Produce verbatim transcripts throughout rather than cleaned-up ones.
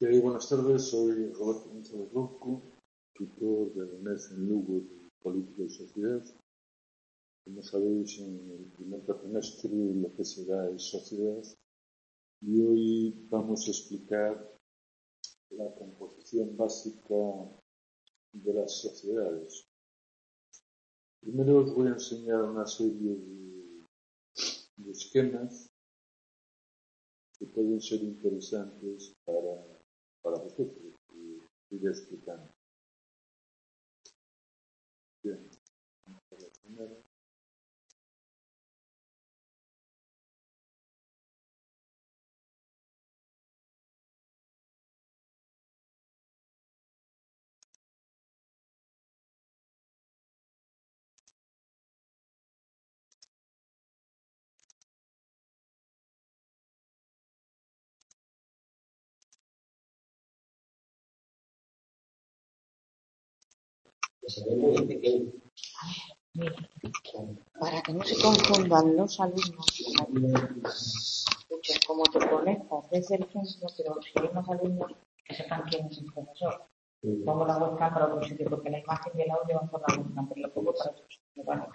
Okay, buenas tardes, soy Roberto González Rocco, tutor de la UNED en Lugo de Política y Sociedad. Como sabéis, en el primer cuatrimestre lo que se da es sociedad y hoy vamos a explicar la composición básica de las sociedades. Primero os voy a enseñar una serie de, de esquemas que pueden ser interesantes para, para vosotros, que iré explicando. Bien, vamos a la primera. Para que no se confundan los alumnos, escuchen cómo te conectas desde el centro, pero si hay más alumnos que sepan quién es el profesor. Pongo la webcam para otro sitio porque la imagen y el audio van por la webcam, pero lo pongo para otro sitio. Vale.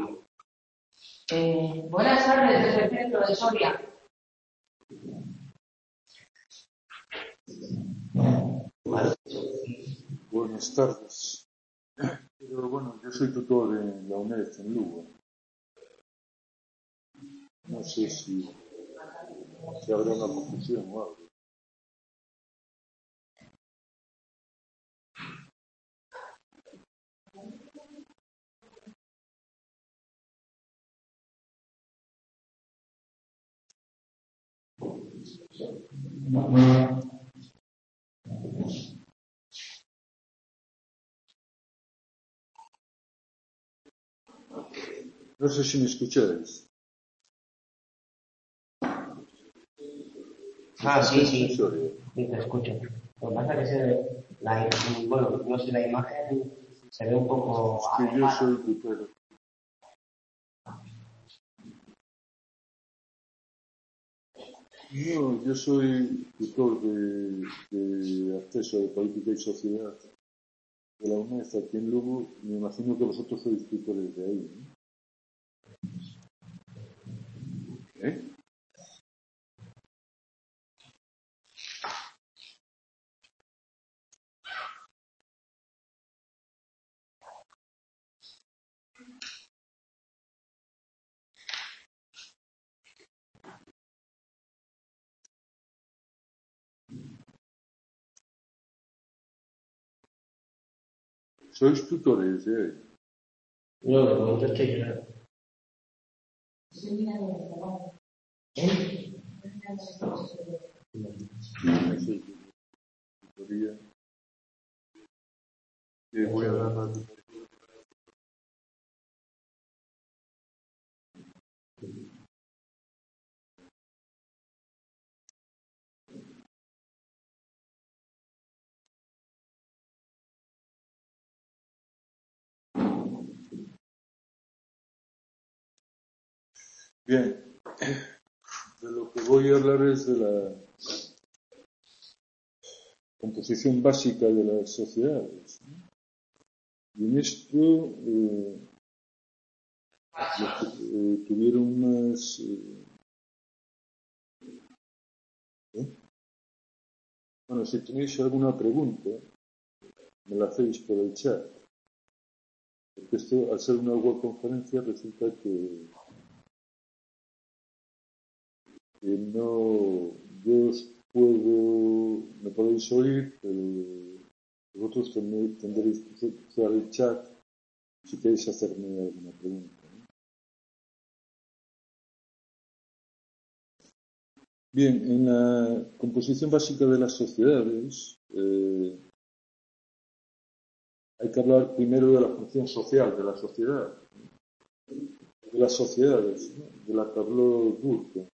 Eh, buenas tardes desde el centro de Soria. Buenas tardes. Pero bueno, yo soy tutor en la UNED en Lugo. No sé si, si habrá una confusión o algo. No sé si me escucháis. Ah, sí, sí, sí, te escucho. Lo que pasa es que se ve, la, bueno, no sé, la imagen se ve un poco... Es que yo soy tutor. No, yo soy tutor de, de acceso de política y sociedad de la UNED aquí en Lugo. Me imagino que vosotros sois tutores de ahí, ¿no? ¿Eh? ¿Sois tutores de ahí? No, de momento estoy yo. ¿Eh? No soy tutoría. Y voy a dar la tutoría. Bien, de lo que voy a hablar es de la composición básica de las sociedades. Y en esto eh, eh, tuvieron unas... Eh, ¿eh? Bueno, si tenéis alguna pregunta, me la hacéis por el chat. Porque esto, al ser una web conferencia, resulta que, que no... Yo os puedo... Me podéis oír, pero vosotros tendréis que usar el chat si queréis hacerme alguna pregunta. Bien, en la composición básica de las sociedades eh, hay que hablar primero de la función social de la sociedad, de las sociedades, ¿no? De la que habló Durkheim.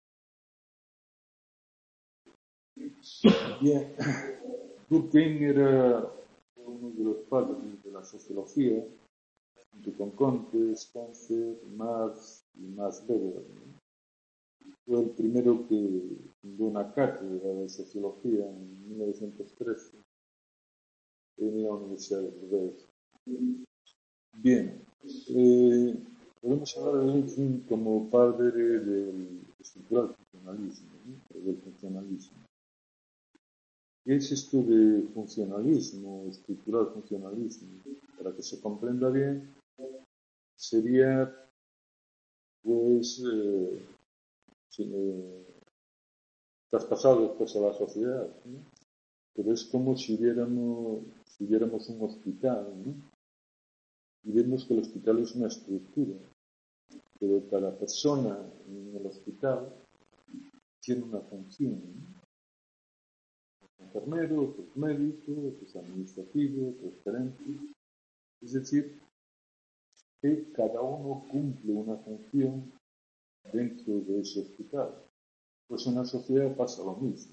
Bien, Durkheim era uno de los padres de la sociología, junto con Comte, Spencer, Marx y Max Weber, ¿no? fue el primero que fundó una cátedra de sociología en mil novecientos trece en la Universidad de Bordeaux. Bien, eh, podemos hablar de Bentham como padre del estructural funcionalismo, ¿no? Del funcionalismo. ¿Qué es esto de funcionalismo, estructural funcionalismo? Para que se comprenda bien, sería, pues, eh, eh, traspasado después a la sociedad, ¿no? Pero es como si viéramos, si viéramos un hospital, ¿no? Y vemos que el hospital es una estructura, pero cada persona en el hospital tiene una función, ¿no? Enfermero, otros médicos, otros administrativos, otros gerentes. Es decir, que cada uno cumple una función dentro de ese hospital. Pues en la sociedad pasa lo mismo.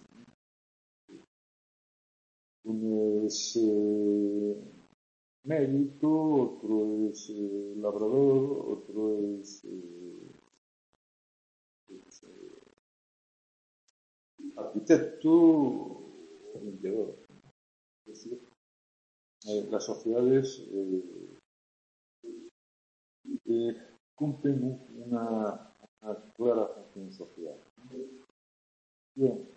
Uno es eh, médico, otro es eh, labrador, otro es, eh, es eh, arquitecto o limpiador. Es decir, eh, las sociedades eh, eh, cumplen una, una clara función social. Bien,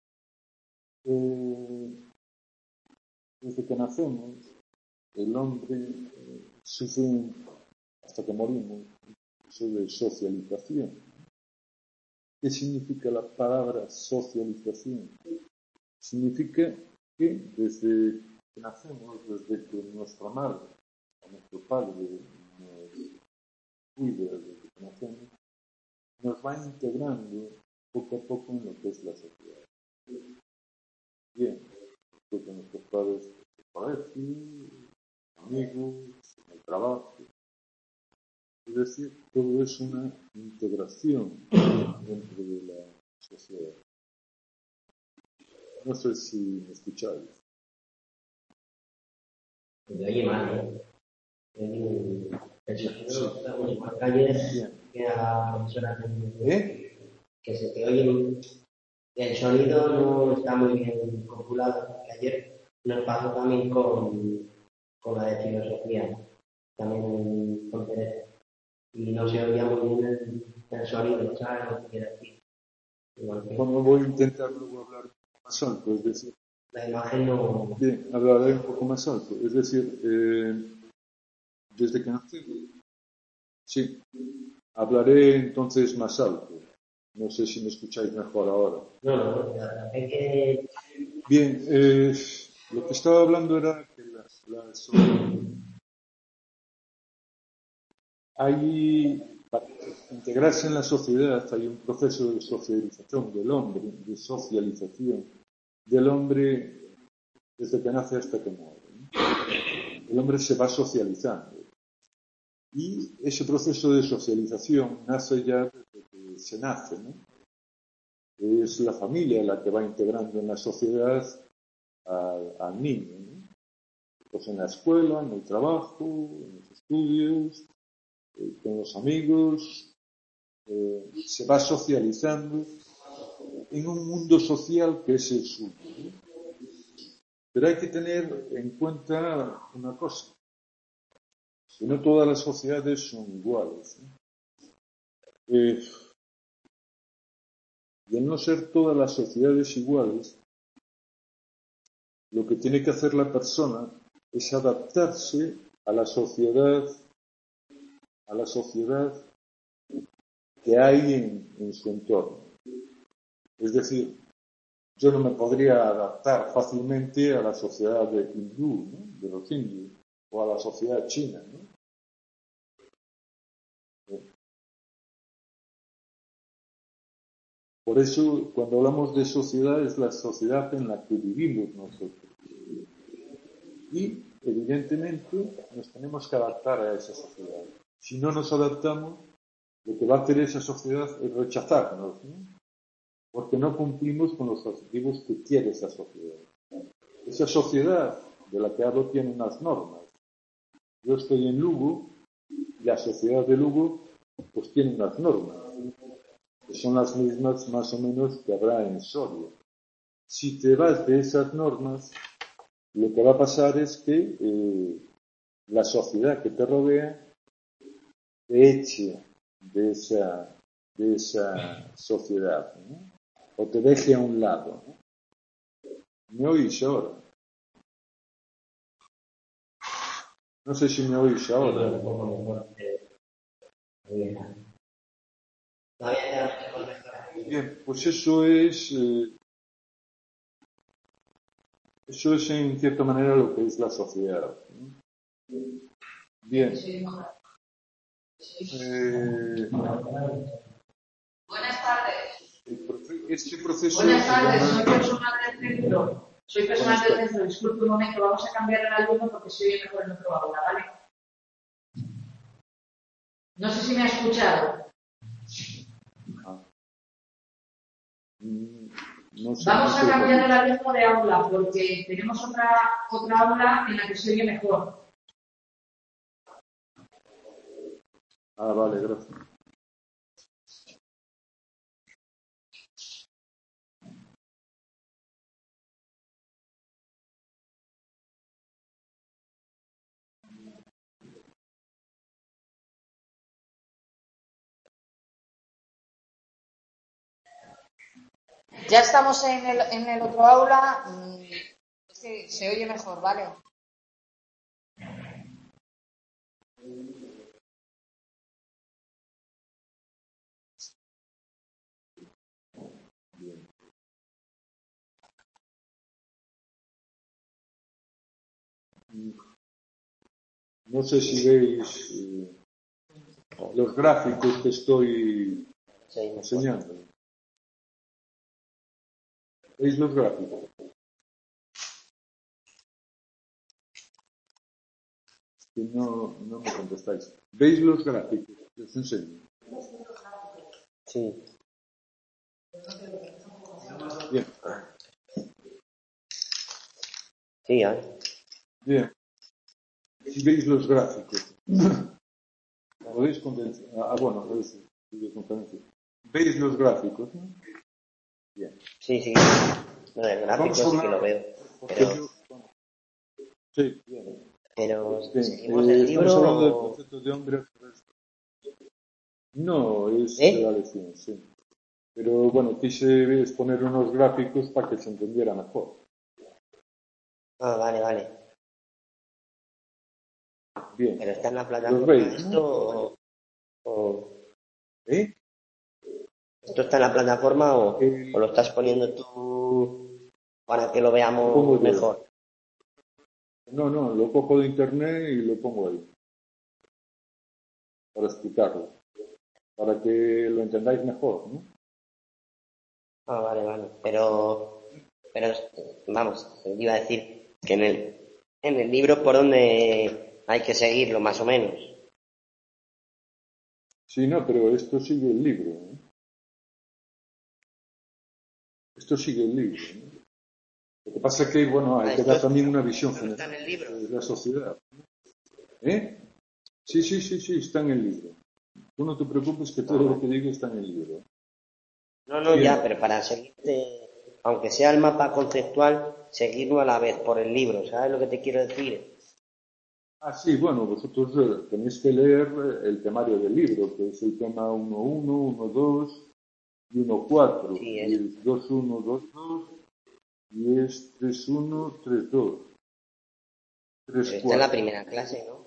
eh, desde que nacemos, el hombre eh, sufre hasta que morimos un proceso de socialización. ¿Qué significa la palabra socialización? Significa que desde que nacemos, desde que nuestra madre o nuestro padre nos cuida desde que nacemos, nos va integrando poco a poco en lo que es la sociedad. Bien, porque nuestros padres se parecen, amigos, en el trabajo. Es decir, todo es una integración dentro de la sociedad. No sé si me escucháis. Me oye mal, ¿eh? El sonido en las calles que a profesoras ¿Eh? que se te oye. El sonido no está muy bien calculado, porque ayer nos pasó también con, con la de filosofía, también con Teresa, y no se oía muy bien el, el sonido, ¿sabes lo que quiere decir? Que... Bueno, voy a intentar luego hablar un poco más alto, es decir... La imagen no... Bien, hablaré un poco más alto, es decir, eh, desde que nací, sí, hablaré entonces más alto. No sé si me escucháis mejor ahora. No, no, la es que... Bien, eh, lo que estaba hablando era que las, las, hay, para integrarse en la sociedad hay un proceso de socialización del hombre, de socialización del hombre desde que nace hasta que muere, ¿no? El hombre se va socializando. Y ese proceso de socialización nace ya desde que se nace, ¿no? Es la familia la que va integrando en la sociedad al, al niño, ¿no? Pues en la escuela, en el trabajo, en los estudios, eh, con los amigos, eh, se va socializando en un mundo social que es el suyo, ¿no? Pero hay que tener en cuenta una cosa, que no todas las sociedades son iguales, ¿no? Eh, y al no ser todas las sociedades iguales, lo que tiene que hacer la persona es adaptarse a la sociedad, a la sociedad que hay en, en su entorno. Es decir, yo no me podría adaptar fácilmente a la sociedad de hindú, ¿no? De los indios, o a la sociedad china, ¿no? Por eso, cuando hablamos de sociedad, es la sociedad en la que vivimos nosotros. Y, evidentemente, nos tenemos que adaptar a esa sociedad. Si no nos adaptamos, lo que va a hacer esa sociedad es rechazarnos, ¿no? Porque no cumplimos con los objetivos que quiere esa sociedad. Esa sociedad de la que hablo tiene unas normas. Yo estoy en Lugo y la sociedad de Lugo pues tiene unas normas. Que son las mismas más o menos que habrá en Soria. Si te vas de esas normas, lo que va a pasar es que eh, la sociedad que te rodea te eche de esa, de esa sociedad, ¿no? O te deje a un lado, ¿no? ¿Me oís ahora? No sé si me oís ahora. Un poco mejor. Bien. Bien, pues eso es, eh, eso es en cierta manera lo que es la sociedad, ¿no? Bien. Eh, Buenas tardes. el proce- este proceso Buenas se tardes, llama... soy personal del centro. Soy personal Buenas del tardes. centro. Disculpe un momento, vamos a cambiar el alumno porque se oye mejor en otro aula, ¿vale? No sé si me ha escuchado. Ah. Mm, No sé, Vamos no a sé cambiar lo el que- alumno de aula porque tenemos otra, otra aula en la que se oye mejor. Ah, vale, gracias. Ya estamos en el, en el otro aula. Mm, Sí, se oye mejor, ¿vale? No sé si veis eh, los gráficos que estoy Sí, enseñando. ¿Veis los gráficos? Que no, no me contestáis. ¿Veis los gráficos que os enseño? sí. Bien, Sí, ¿eh? bien. Si veis los gráficos, podéis condensar. Ah, bueno, es videoconferencia. ¿Veis los gráficos? ¿No? Bien. Sí, sí. No, el gráfico Vamos a sí que hablar, lo veo. porque Pero, yo... Sí, bien. pero Bien, ¿seguimos eh, el estamos libro hablando del o...? concepto de hombre. No, es de la ¿Eh? lección, sí. Pero bueno, quise exponer unos gráficos para que se entendiera mejor. Ah, vale, vale. Bien, ¿Pero está en la los plataforma veis, esto ¿no? o...? o- ¿Eh? ¿Esto está en la plataforma o, o El- lo estás poniendo tú para que lo lo pongo veamos yo. mejor? No, no, lo cojo de internet y lo pongo ahí, para explicarlo, para que lo entendáis mejor, ¿no? Ah, vale, vale. Pero, pero, vamos, te iba a decir que en el, en el libro por donde hay que seguirlo, más o menos. Sí, no, pero esto sigue el libro, ¿eh? Esto sigue el libro, ¿no? Lo que pasa es que, bueno, hay Ah, que esto, dar es- también una visión esto no está general en el libro. de la sociedad. ¿Eh? Sí, sí, sí, sí, está en el libro. Tú no te preocupes que todo lo que digo está en el libro. No, no, ya, Bien. pero para seguirte, aunque sea el mapa conceptual, seguirlo a la vez por el libro, ¿sabes lo que te quiero decir? Ah, sí, bueno, vosotros eh, tenéis que leer eh, el temario del libro, que es el tema uno punto uno, uno punto dos y uno punto cuatro, Sí, y es, es dos punto uno, dos punto dos, y es tres punto uno, tres punto dos, pero está en la tres punto cuatro. primera clase, ¿no?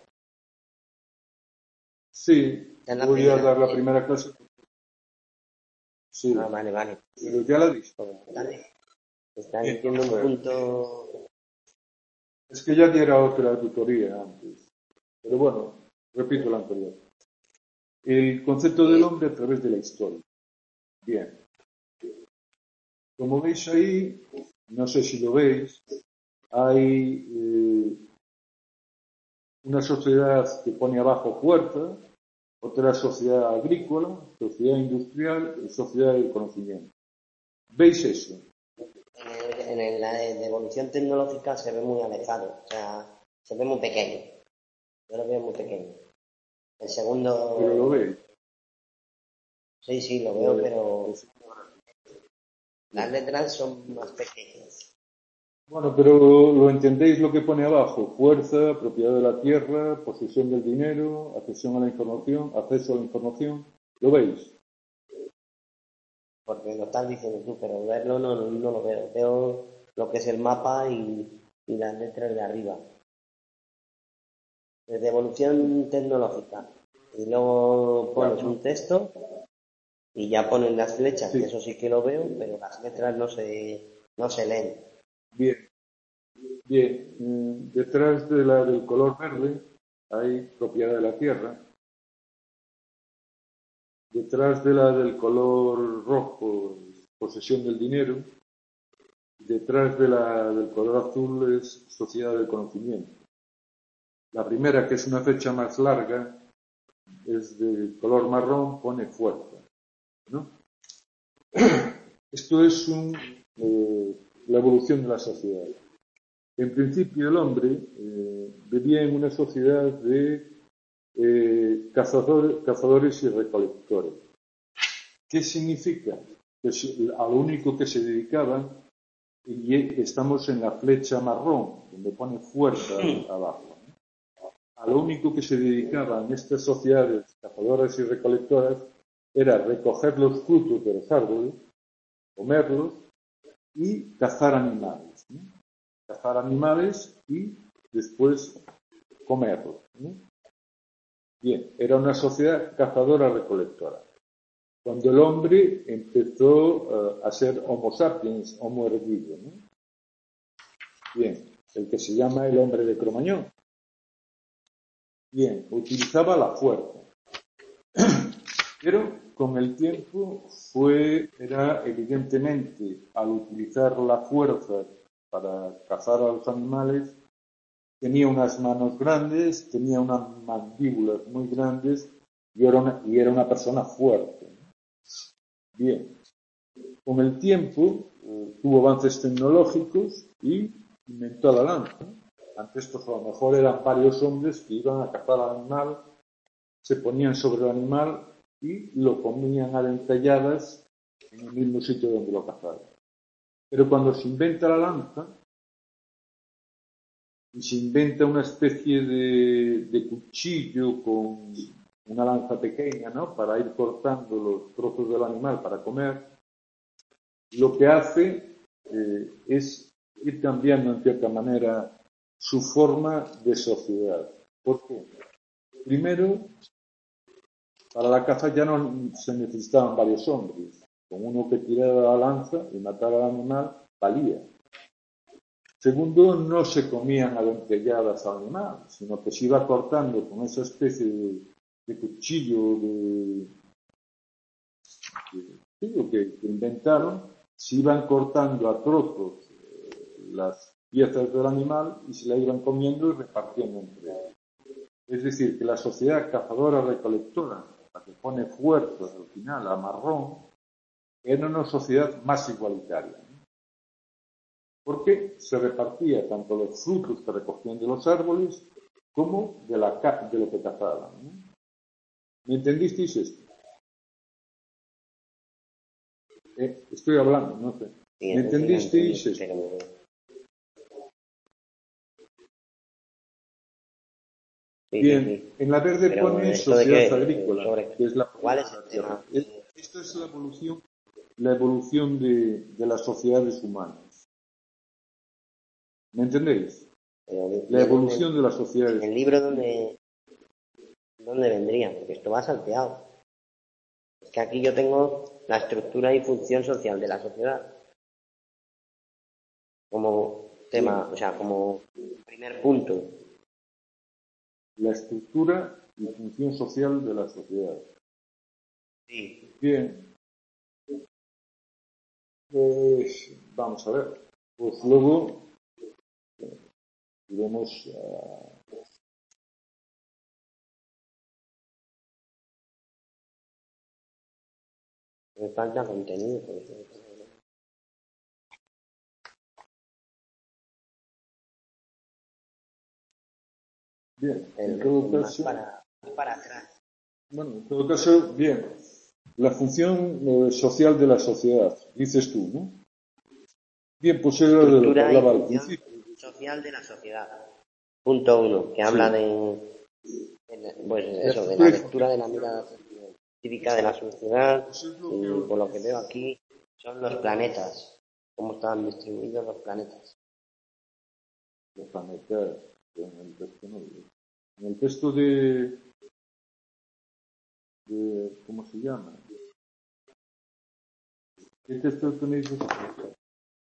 Sí, Está en la voy a primera. dar la eh, primera clase. Ah, Sí, vale, vale. pero ya la diste. Pues, dale. Está Bien, diciendo vamos a un ver. punto. Es que ya diera otra tutoría antes. Pero bueno, repito la anterior. El concepto del eh, hombre a través de la historia. Bien. Como veis ahí, no sé si lo veis, hay eh, una sociedad que pone abajo fuerza, otra sociedad agrícola, sociedad industrial y sociedad del conocimiento. ¿Veis eso? en, el- en el- la de evolución tecnológica se ve muy alejado, o sea, se ve muy pequeño. Yo lo veo muy pequeño. El Pero lo segundo, veis. Sí, sí, lo veo, pero las letras son más pequeñas. Bueno, pero lo entendéis lo que pone abajo: fuerza, propiedad de la tierra, posesión del dinero, accesión a la información, acceso a la información. ¿Lo veis? Porque lo estás diciendo tú, pero verlo no, no, no lo veo. Veo lo que es el mapa y, y las letras de arriba. Desde evolución tecnológica. Y luego pones un texto y ya ponen las flechas, Sí. que eso sí que lo veo, pero las letras no se, no se leen. Bien. Bien, mm, detrás de la del color verde hay propiedad de la tierra. Detrás de la del color rojo, posesión del dinero. Detrás de la del color azul es sociedad del conocimiento. La primera, que es una fecha más larga, es de color marrón, pone fuerza, ¿no? Esto es un, eh, la evolución de la sociedad. En principio, el hombre eh, vivía en una sociedad de eh, cazador, cazadores y recolectores. ¿Qué significa? Pues a lo único que se dedicaban, y estamos en la flecha marrón, donde pone fuerza abajo, ¿no? A lo único que se dedicaban estas sociedades cazadoras y recolectoras era recoger los frutos de los árboles, comerlos y cazar animales, ¿no? Cazar animales y después comerlos, ¿no? Bien, era una sociedad cazadora-recolectora. Cuando el hombre empezó uh, a ser Homo sapiens, Homo erguido, ¿no? Bien, el que se llama el hombre de Cromañón. Bien, utilizaba la fuerza. Pero con el tiempo fue, era evidentemente, al utilizar la fuerza para cazar a los animales, tenía unas manos grandes, tenía unas mandíbulas muy grandes y era una, y era una persona fuerte. Bien, con el tiempo eh, tuvo avances tecnológicos y inventó la lanza. Antes, pues a lo mejor eran varios hombres que iban a cazar al animal, se ponían sobre el animal y lo comían a dentelladas en el mismo sitio donde lo cazaban. Pero cuando se inventa la lanza, y se inventa una especie de, de cuchillo con una lanza pequeña, ¿no?, para ir cortando los trozos del animal para comer, lo que hace eh, es ir cambiando en cierta manera su forma de sociedad. ¿Por qué? Primero, para la caza ya no se necesitaban varios hombres. Con uno que tirara la lanza y matara al animal, valía. Segundo, no se comían a dentelladas al animal, sino que se iba cortando con esa especie de, de cuchillo de, de, de que, que inventaron, se iban cortando a trozos eh, las piezas del animal y se la iban comiendo y repartiendo entre ellos. Es decir, que la sociedad cazadora-recolectora, la que pone fuerza al final a marrón, era una sociedad más igualitaria, ¿no? Porque se repartía tanto los frutos que recogían de los árboles como de, la, de lo que cazaban, ¿no? ¿Me entendisteis esto? Eh, estoy hablando, no sé. Sí, ¿Me entendisteis sí, esto? pero... Sí, Bien, sí, sí. en la verde Pero pone esto de sociedad que, agrícola, sobre, que es la ¿cuál propiedad es de el la tierra. tema? Esta es la evolución, la evolución de, de las sociedades humanas. ¿Me entendéis? Pero, La ¿y en, evolución el, de las sociedades. en el libro dónde, dónde vendría? Porque esto va salteado. Es que aquí yo tengo la estructura y función social de la sociedad como tema, o sea, como primer punto. La estructura y función social de la sociedad. Sí. Bien. Pues vamos a ver. Pues luego eh, iremos a... Me falta contenido. Por eso. Bien, en El, todo el más caso, para, más para atrás. bueno, en todo caso, bien. la función eh, social de la sociedad, dices tú, ¿no? Bien, pues era de lo que hablaba al principio. Social de la sociedad. Punto uno, que habla sí. de, de, pues, eso, de la lectura de la mirada cívica de la sociedad y por lo que veo aquí son los planetas, cómo están distribuidos los planetas. Los planetas, en el texto no. En el texto de, de ¿cómo se llama? ¿Qué texto tenéis vosotros?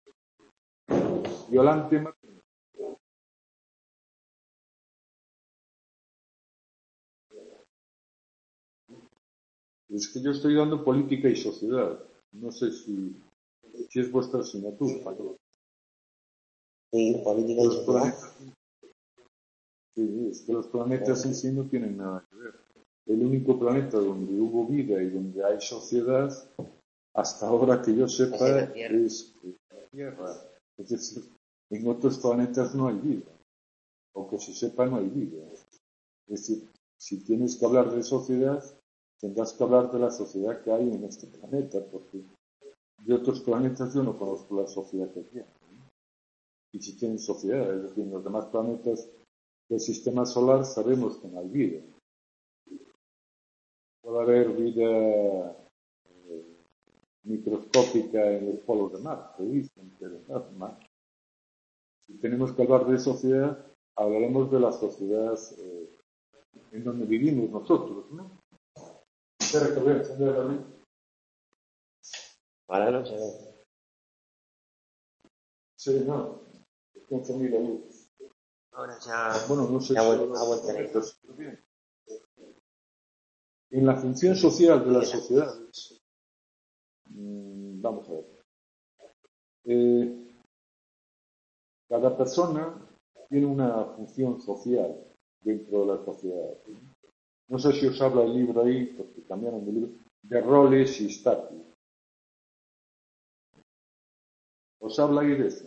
Violante Martínez. Es que yo estoy dando política y sociedad. No sé si, si es vuestra asignatura. Sí, política y sociedad. Sí, es que los planetas en sí no tienen nada que ver. El único planeta donde hubo vida y donde hay sociedad, hasta ahora que yo sepa, es la Tierra. Es decir, en otros planetas no hay vida. O que se sepa, no hay vida. Es decir, si tienes que hablar de sociedad, tendrás que hablar de la sociedad que hay en este planeta, porque de otros planetas yo no conozco la sociedad que tienen. Y si tienen sociedad, es decir, en los demás planetas del sistema solar sabemos que no hay vida. Puede haber vida eh, microscópica en los polos de Marte, dicen, pero nada. Si tenemos que hablar de sociedad, hablaremos de la sociedad eh, en donde vivimos nosotros, ¿no? Espera que voy a encender la luz. Ahora no se ve. Sí, no. Es que encendí la luz. Ahora ya. Bueno, no sé ya si vuelvo, ha vuelto a ir. bien. En la función social de las sociedades, mmm, vamos a ver. Eh, cada persona tiene una función social dentro de la sociedad. No sé si os habla el libro ahí, porque cambiaron de libro, de roles y estatus. ¿Os habla ahí de eso?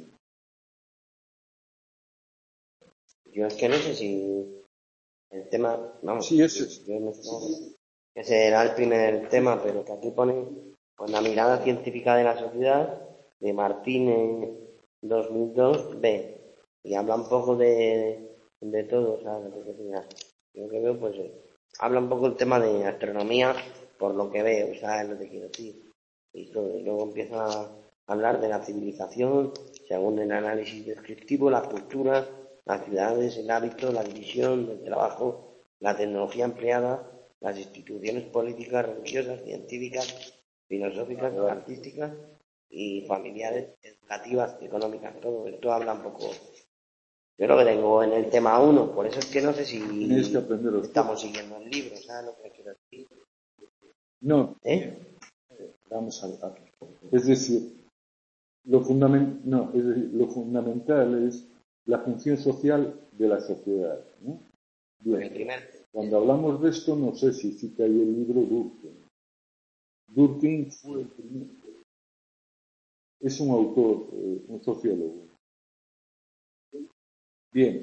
Yo es que no sé si el tema, vamos, sí, ese es. Yo no sé, ese era el primer tema, pero que aquí pone pues, la mirada científica de la sociedad de Martínez dos mil dos B y habla un poco de, de todo, o sea, de lo que yo que veo, pues eh, habla un poco el tema de astronomía por lo que veo, o sea, es lo que quiero decir. Y, todo, y luego empieza a hablar de la civilización, según el análisis descriptivo, las culturas, las ciudades, el hábito, la división del trabajo, la tecnología empleada, las instituciones políticas, religiosas, científicas, filosóficas, artísticas y familiares, educativas, económicas, todo esto habla un poco. Yo lo que tengo en el tema uno, por eso es que no sé si que estamos siguiendo el libro, ¿sabes lo que quiero decir? No, ¿Eh? Vamos a ver. Es decir, lo, fundament no, es decir, lo fundamental es la función social de la sociedad, ¿no? Bien. Cuando hablamos de esto, no sé si cita ahí el libro Durkheim. Durkheim fue el primer, es un autor, eh, un sociólogo. Bien.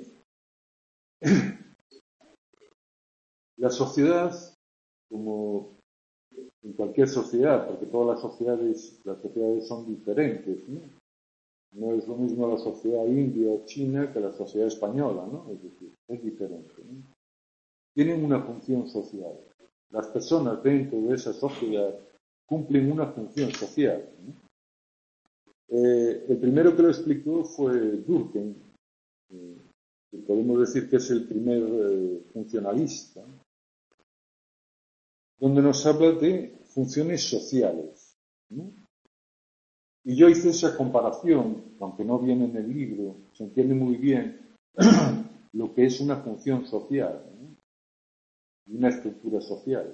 La sociedad, como en cualquier sociedad, porque todas las sociedades, las sociedades son diferentes, ¿no? No es lo mismo la sociedad india o china que la sociedad española, ¿no? Es decir, es diferente, ¿no? Tienen una función social. Las personas dentro de esa sociedad cumplen una función social, ¿no? Eh, el primero que lo explicó fue Durkheim, eh, que podemos decir que es el primer eh, funcionalista, donde nos habla de funciones sociales, ¿no? Y yo hice esa comparación, aunque no viene en el libro, se entiende muy bien lo que es una función social, ¿no? Y una estructura social.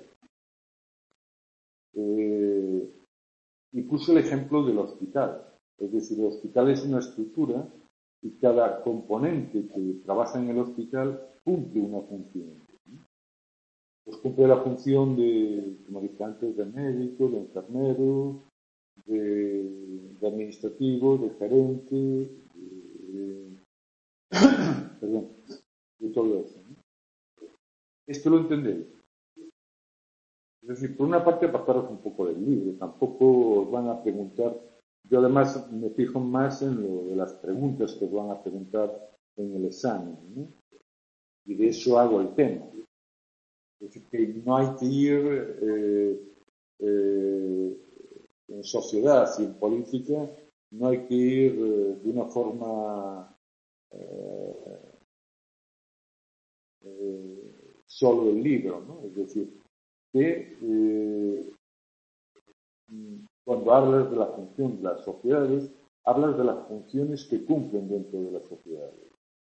Eh, y puse el ejemplo del hospital. Es decir, el hospital es una estructura y cada componente que trabaja en el hospital cumple una función. Pues cumple la función de, como dije antes, de médico, de enfermero, de, de administrativo, de gerente, de, perdón, de todo eso, ¿no? ¿Esto lo entendéis? Es decir, por una parte apartaros un poco del libro, tampoco os van a preguntar, yo además me fijo más en lo de las preguntas que os van a preguntar en el examen, ¿no? Y de eso hago el tema. Es decir, que no hay que ir eh, eh, en sociedad y en política, no hay que ir eh, de una forma eh, eh, solo del libro, ¿no? Es decir, que eh, cuando hablas de la función de las sociedades, hablas de las funciones que cumplen dentro de las sociedades.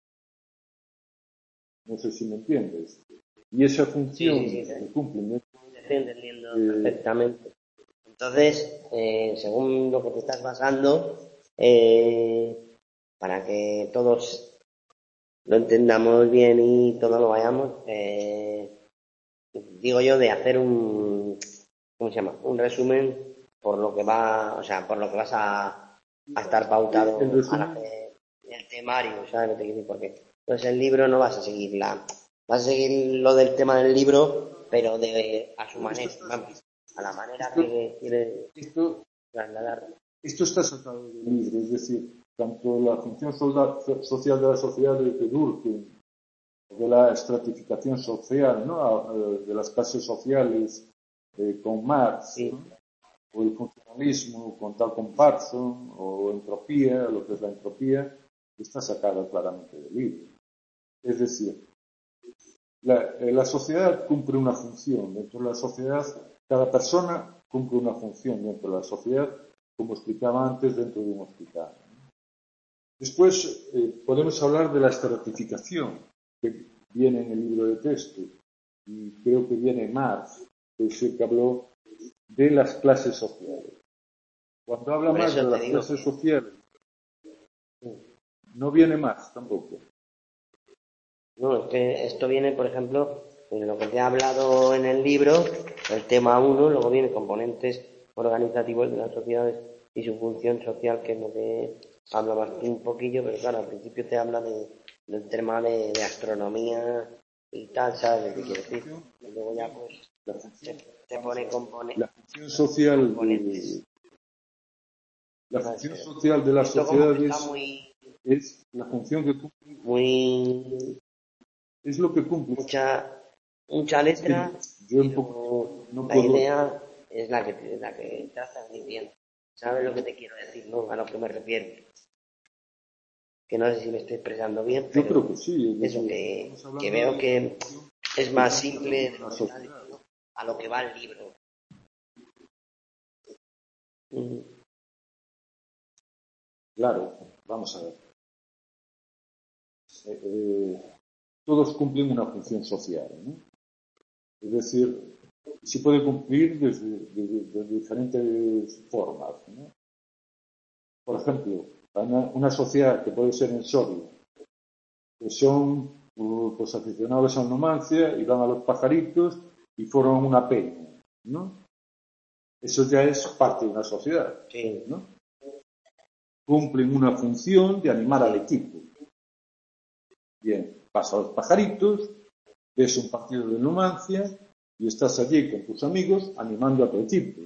No sé si me entiendes. Y esa función Sí, sí, sí, que cumplen dentro te estoy entendiendo eh, perfectamente. Entonces, eh, según lo que te estás basando, eh, para que todos lo entendamos bien y todos lo vayamos, eh, digo yo, de hacer un, ¿cómo se llama? Un resumen por lo que va, o sea, por lo que vas a, a estar pautado el al resumen, hacer el temario, ¿sabes lo que te quiero decir? Porque entonces el libro no vas a seguir la, vas a seguir lo del tema del libro, pero de a su manera, vamos, a la manera esto, que quiere esto, trasladar. esto está sacado del libro, es decir, tanto la función solda- social de la sociedad de Durkheim, de la estratificación social, ¿no? A- eh, de las clases sociales eh, con Marx, Sí, ¿no? O el funcionalismo con tal con Parson, o entropía, lo que es la entropía, está sacado claramente del libro. Es decir, la, eh, la sociedad cumple una función. Dentro de la sociedad, cada persona cumple una función dentro de la sociedad, como explicaba antes, dentro de un hospital. Después eh, podemos hablar de la estratificación, que viene en el libro de texto, y creo que viene Marx, que es el que habló de las clases sociales. Cuando habla por Marx eso de te las digo clases que sociales, no viene Marx tampoco. no, es que esto viene, por ejemplo, en lo que te he hablado en el libro, el tema uno, luego viene componentes organizativos de las sociedades y su función social, que es lo que habla más un poquillo, pero claro, al principio te habla de, del tema de, de astronomía y tal, ¿sabes lo que quiero decir? Y luego ya pues La te, función, te vamos a pone ver, compone, la función social de, componentes, la ¿sabes? función Pero social de las esto como que está sociedades muy, es la función que cumple, muy, es lo que cumple. mucha, mucha Es que letra, yo en poco pero tiempo no la puedo, idea es la que te, la que estás transmitiendo. ¿Sabes lo que te quiero decir, no? A lo que me refiero. Que no sé si me estoy expresando bien, yo creo pero que sí, es eso, decir, que, estamos que hablando veo de la que función es que más cumple simple de una lo que está sociedad. diciendo a lo que va el libro. Mm, Claro, vamos a ver. Eh, eh, todos cumplen una función social, ¿no? Es decir, se puede cumplir desde, desde- de diferentes formas, ¿no? Por ejemplo, una, una sociedad que puede ser en Soria, que son uh, pues, aficionados a la numancia y van a los pajaritos y forman una peña, ¿no? Eso ya es parte de una sociedad, sí, ¿no? Cumplen una función de animar al sí, equipo. Bien, vas a los pajaritos, ves un partido de numancia y estás allí con tus amigos animando a tu equipo.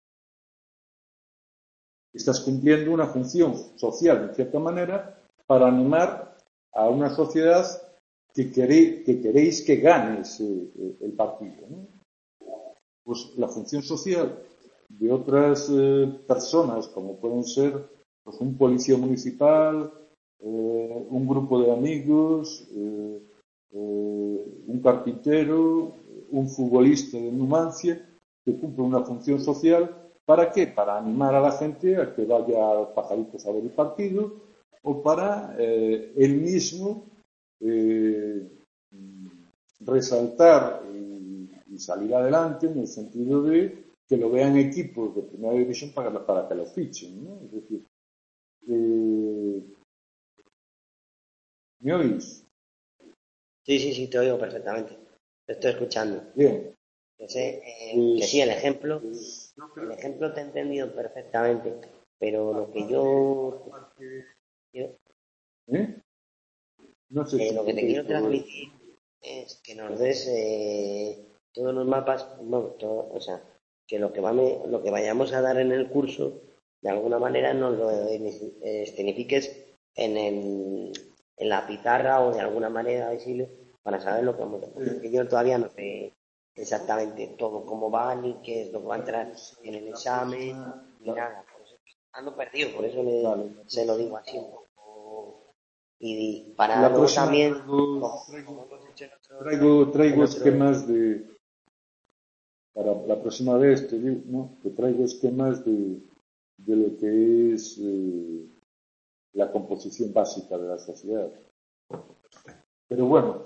Estás cumpliendo una función social, de cierta manera, para animar a una sociedad que, queréis que, queréis que gane ese, el partido, ¿no? Pues la función social de otras eh, personas, como pueden ser pues, un policía municipal, eh, un grupo de amigos, eh, eh, un carpintero, un futbolista de Numancia, que cumple una función social. ¿Para qué? Para animar a la gente a que vaya a los pajaritos a ver el partido o para eh, él mismo eh, resaltar y, y salir adelante en el sentido de que lo vean equipos de primera división para, para que lo fichen, ¿no? Es decir, eh, ¿me oís? sí, sí, sí, te oigo perfectamente. Te estoy escuchando. Bien, Que sé, eh, que sí, pues, el ejemplo, pues yo el creo ejemplo te he entendido perfectamente, pero lo que que yo, aparte, quiero- ¿eh? No sé eh, si lo que te entendéis quiero todo esto. transmitir es que nos des, eh, todos los mapas, bueno, todo, o sea, que lo que, vame, lo que vayamos a dar en el curso, de alguna manera nos lo escenifiques en, el, en la pizarra o de alguna manera visible para saber lo que vamos a hacer. Porque yo todavía no sé exactamente todo cómo va, ni qué es lo que va a entrar en el examen, ni nada. Por eso ando perdido, por eso le, se lo digo así un poco. Y para la luego también, traigo, como, como hemos hecho en otros, traigo, traigo en otros, esquemas de, para la próxima vez te digo, ¿no? Que traigo esquemas de, de lo que es eh, la composición básica de la sociedad. Pero bueno,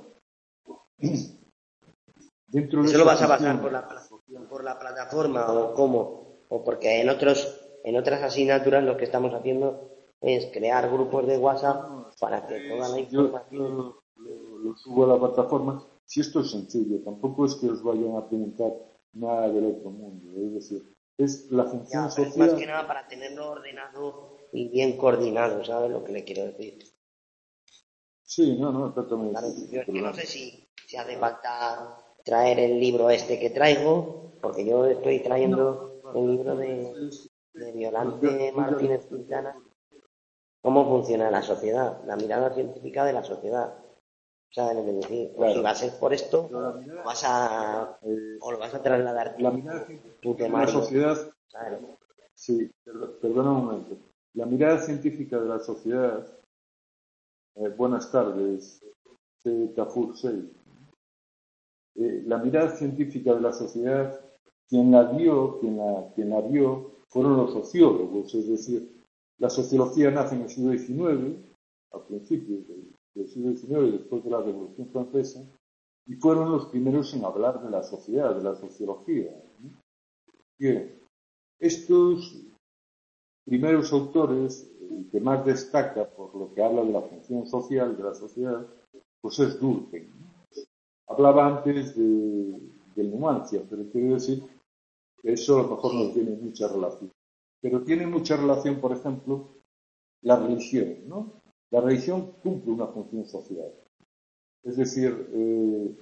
dentro de ¿eso lo vas a función, basar por la, por la plataforma o cómo? O porque en otros, en otras asignaturas lo que estamos haciendo es crear grupos de WhatsApp para que toda la información... Yo lo, lo subo a la plataforma. Si esto es sencillo, tampoco es que os vayan a preguntar nada del otro mundo. Es decir, es la función Ya, pero social. es más que nada para tenerlo ordenado y bien coordinado, ¿sabes lo que le quiero decir? Sí, no, no, exactamente. Claro, yo es que no sé si, si hace falta traer el libro este que traigo, porque yo estoy trayendo el libro de, de Violante Martínez Quintana. ¿Cómo funciona la sociedad? La mirada científica de la sociedad. ¿Sabes lo que decir? Pues si va a ser por esto, lo vas a, o lo vas a trasladar La mirada tu científica de la temario. sociedad. ¿Sabes? Sí, perdona un momento. La mirada científica de la sociedad. Eh, buenas tardes, C. Tafur seis. Eh, la mirada científica de la sociedad, quien la vio, quien la, quien la vio, fueron los sociólogos, es decir, la sociología nace en el siglo diecinueve, a principios del, del siglo diecinueve, después de la Revolución Francesa, y fueron los primeros en hablar de la sociedad, de la sociología. Bien, estos primeros autores, el que más destaca por lo que habla de la función social de la sociedad, pues es Durkheim. Hablaba antes de, del Numancia, pero quiero decir que eso a lo mejor no tiene mucha relación. Pero tiene mucha relación, por ejemplo, la religión, ¿no? La religión cumple una función social. Es decir, eh,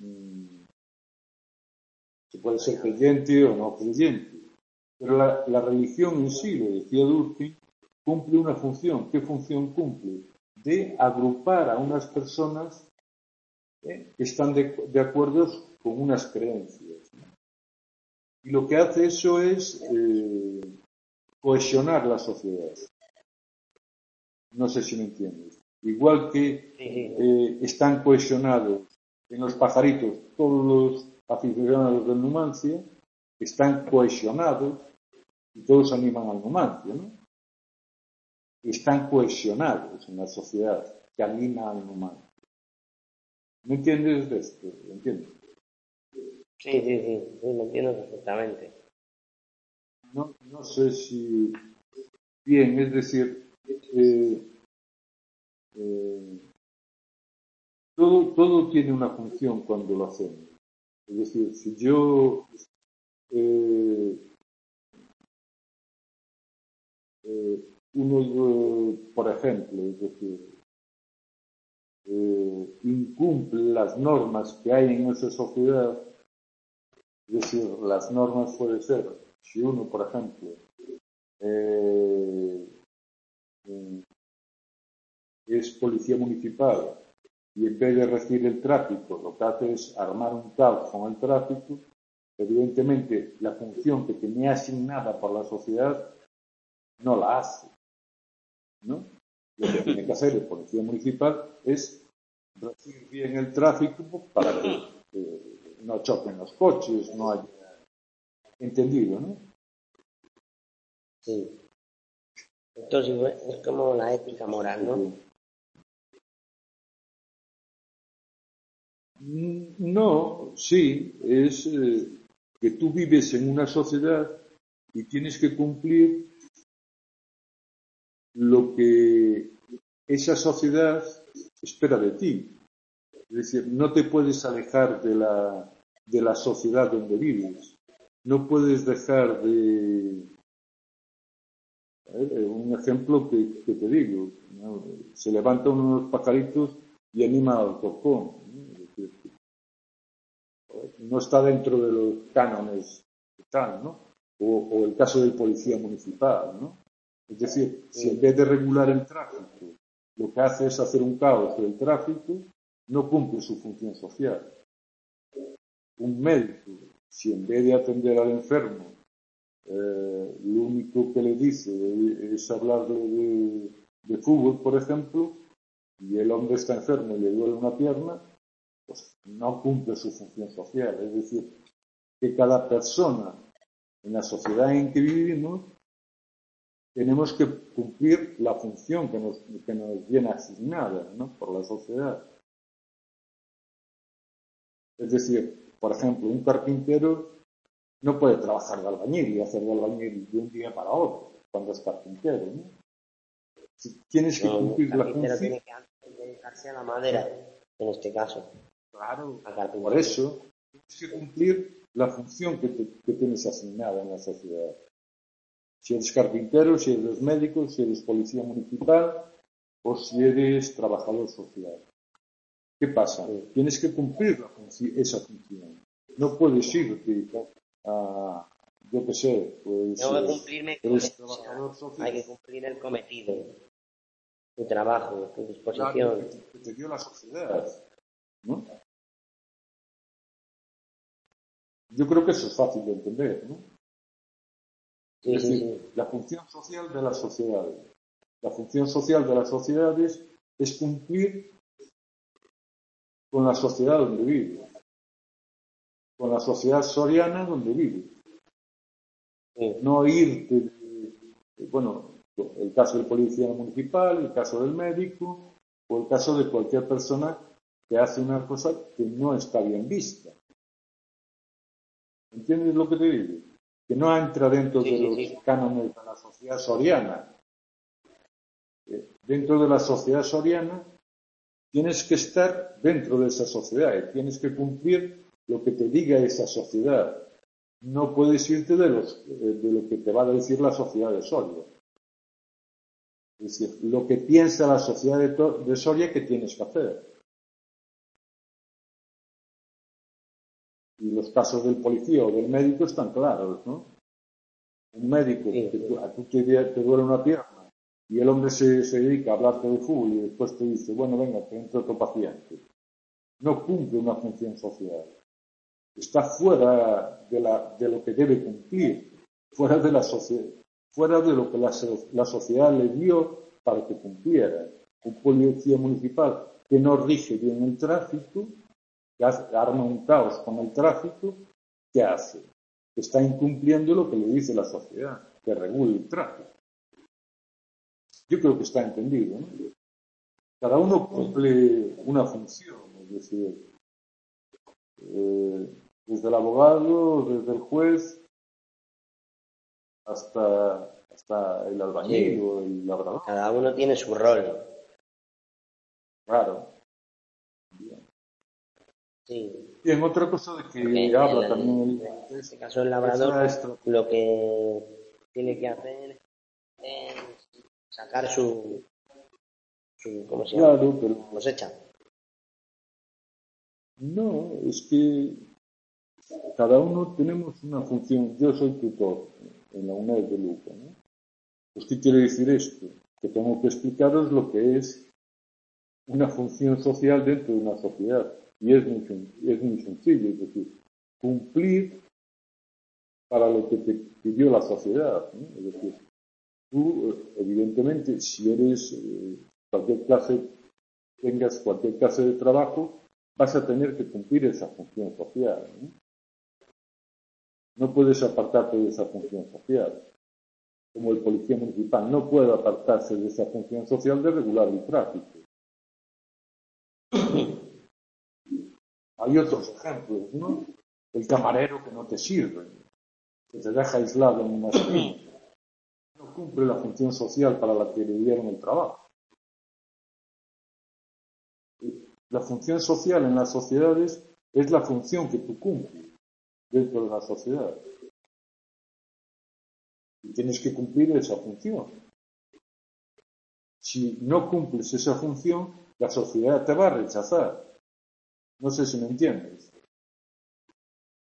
se puede ser creyente o no creyente, pero la, la religión en sí, lo decía Durkheim, cumple una función. ¿Qué función cumple? De agrupar a unas personas ¿eh? que están de, de acuerdo con unas creencias. ¿no? Y lo que hace eso es eh, cohesionar la sociedad. No sé si me entiendes. Igual que eh, están cohesionados en los pajaritos todos los aficionados del Numancia, están cohesionados y todos animan al Numancia, ¿no? Están cohesionados en la sociedad que anima al Numancia. ¿Me entiendes de esto? ¿Me entiendes? Sí, sí, sí, sí, lo entiendo perfectamente. No, no sé si bien, es decir, eh, eh, todo, todo tiene una función cuando lo hacemos. Es decir, si yo eh, eh, uno, eh, por ejemplo, es decir, eh, incumple las normas que hay en esa sociedad, es decir, las normas pueden ser, si uno, por ejemplo, eh, es policía municipal y en vez de regir el tráfico, lo que hace es armar un caos con el tráfico, evidentemente la función que tenía asignada por la sociedad no la hace, ¿no? Lo que tiene que hacer el policía municipal es regir bien el tráfico para que eh, no choquen los coches, no haya entendido, ¿no? Sí. Entonces es como la ética moral, ¿no? No, sí, es eh, que tú vives en una sociedad y tienes que cumplir lo que esa sociedad espera de ti. Es decir, no te puedes alejar de la, de la sociedad donde vives. No puedes dejar de... Eh, un ejemplo que, que te digo, ¿no? Se levantan unos pajaritos y animan al cocón, ¿no? Es decir, no está dentro de los cánones y tal, ¿no? O, o el caso del policía municipal, ¿no? Es decir, si en vez de regular el tráfico, lo que hace es hacer un caos del tráfico, no cumple su función social. Un médico, si en vez de atender al enfermo, eh, lo único que le dice es hablarle de, de fútbol, por ejemplo, y el hombre está enfermo y le duele una pierna, pues no cumple su función social. Es decir, que cada persona en la sociedad en que vivimos tenemos que cumplir la función que nos, que nos viene asignada, ¿no?, por la sociedad. Es decir, por ejemplo, un carpintero no puede trabajar de albañil y hacer de albañil de un día para otro cuando es carpintero, ¿no? Si tienes que No, cumplir el la carpintero función. tiene que dedicarse a la madera, en este caso. Claro, Al carpintero. por eso tienes que cumplir la función que, te, que tienes asignada en la sociedad. Si eres carpintero, si eres médico, si eres policía municipal o si eres trabajador social. ¿Qué pasa? Sí. Tienes que cumplir la función, esa función. No puedes irte a, yo qué sé, pues Tengo que cumplirme con eres eso, trabajador o sea, social. hay que cumplir el cometido, tu trabajo, tu disposición. Claro, que, te, que te dio la sociedad, ¿no? Yo creo que eso es fácil de entender, ¿no? Sí, Es sí, decir, sí. la función social de las sociedades. La función social de las sociedades es cumplir con la sociedad donde vive, con la sociedad soriana donde vive. Sí. No irte, de, bueno, el caso del policía municipal, el caso del médico o el caso de cualquier persona que hace una cosa que no está bien vista. ¿Entiendes lo que te digo? Que no entra dentro Sí, de sí, los sí. cánones de la sociedad soriana. Eh, Dentro de la sociedad soriana tienes que estar dentro de esa sociedad y tienes que cumplir lo que te diga esa sociedad. No puedes irte de, los, de lo que te va a decir la sociedad de Soria. Es decir, lo que piensa la sociedad de, de Soria que tienes que hacer. Y los casos del policía o del médico están claros, ¿no? Un médico, Sí, que sí. tú, a tú te, te duele una pierna y el hombre se, se dedica a hablarte de fútbol y después te dice, bueno, venga, te entra otro paciente. No cumple una función social. Está fuera de, la, de lo que debe cumplir, fuera de la sociedad, fuera de lo que la, la sociedad le dio para que cumpliera. Un policía municipal que no rige bien el tráfico, que hace, arma un caos con el tráfico, ¿qué hace? Está incumpliendo lo que le dice la sociedad, que regule el tráfico. Yo creo que está entendido, ¿no? Cada uno cumple una función, es decir, eh, desde el abogado, desde el juez, hasta, hasta el albañil Sí. o el labrador. Cada uno tiene su rol. Claro. Bien. Sí. Bien, otra cosa de que Porque habla el- también el en es, este caso el es labrador la estra- lo que tiene que hacer es sacar su, su ¿cómo se llama? Claro, pero Cosecha. no, es que cada uno tenemos una función. Yo soy tutor en la UNED de Lugo, ¿no? Pues, ¿qué quiere decir esto? Que tengo que explicaros lo que es una función social dentro de una sociedad. Y es muy, es muy sencillo, es decir, cumplir para lo que te pidió la sociedad, ¿no? Es decir, tú, evidentemente, si eres eh, cualquier clase, tengas cualquier clase de trabajo, vas a tener que cumplir esa función social, ¿no? No puedes apartarte de esa función social. Como el policía municipal no puede apartarse de esa función social de regular el tráfico. Hay otros ejemplos, ¿no? El camarero que no te sirve, que te deja aislado en una esquina, no cumple la función social para la que le dieron el trabajo. La función social en las sociedades es la función que tú cumples dentro de la sociedad. Y tienes que cumplir esa función. Si no cumples esa función, la sociedad te va a rechazar. No sé si me entiendes.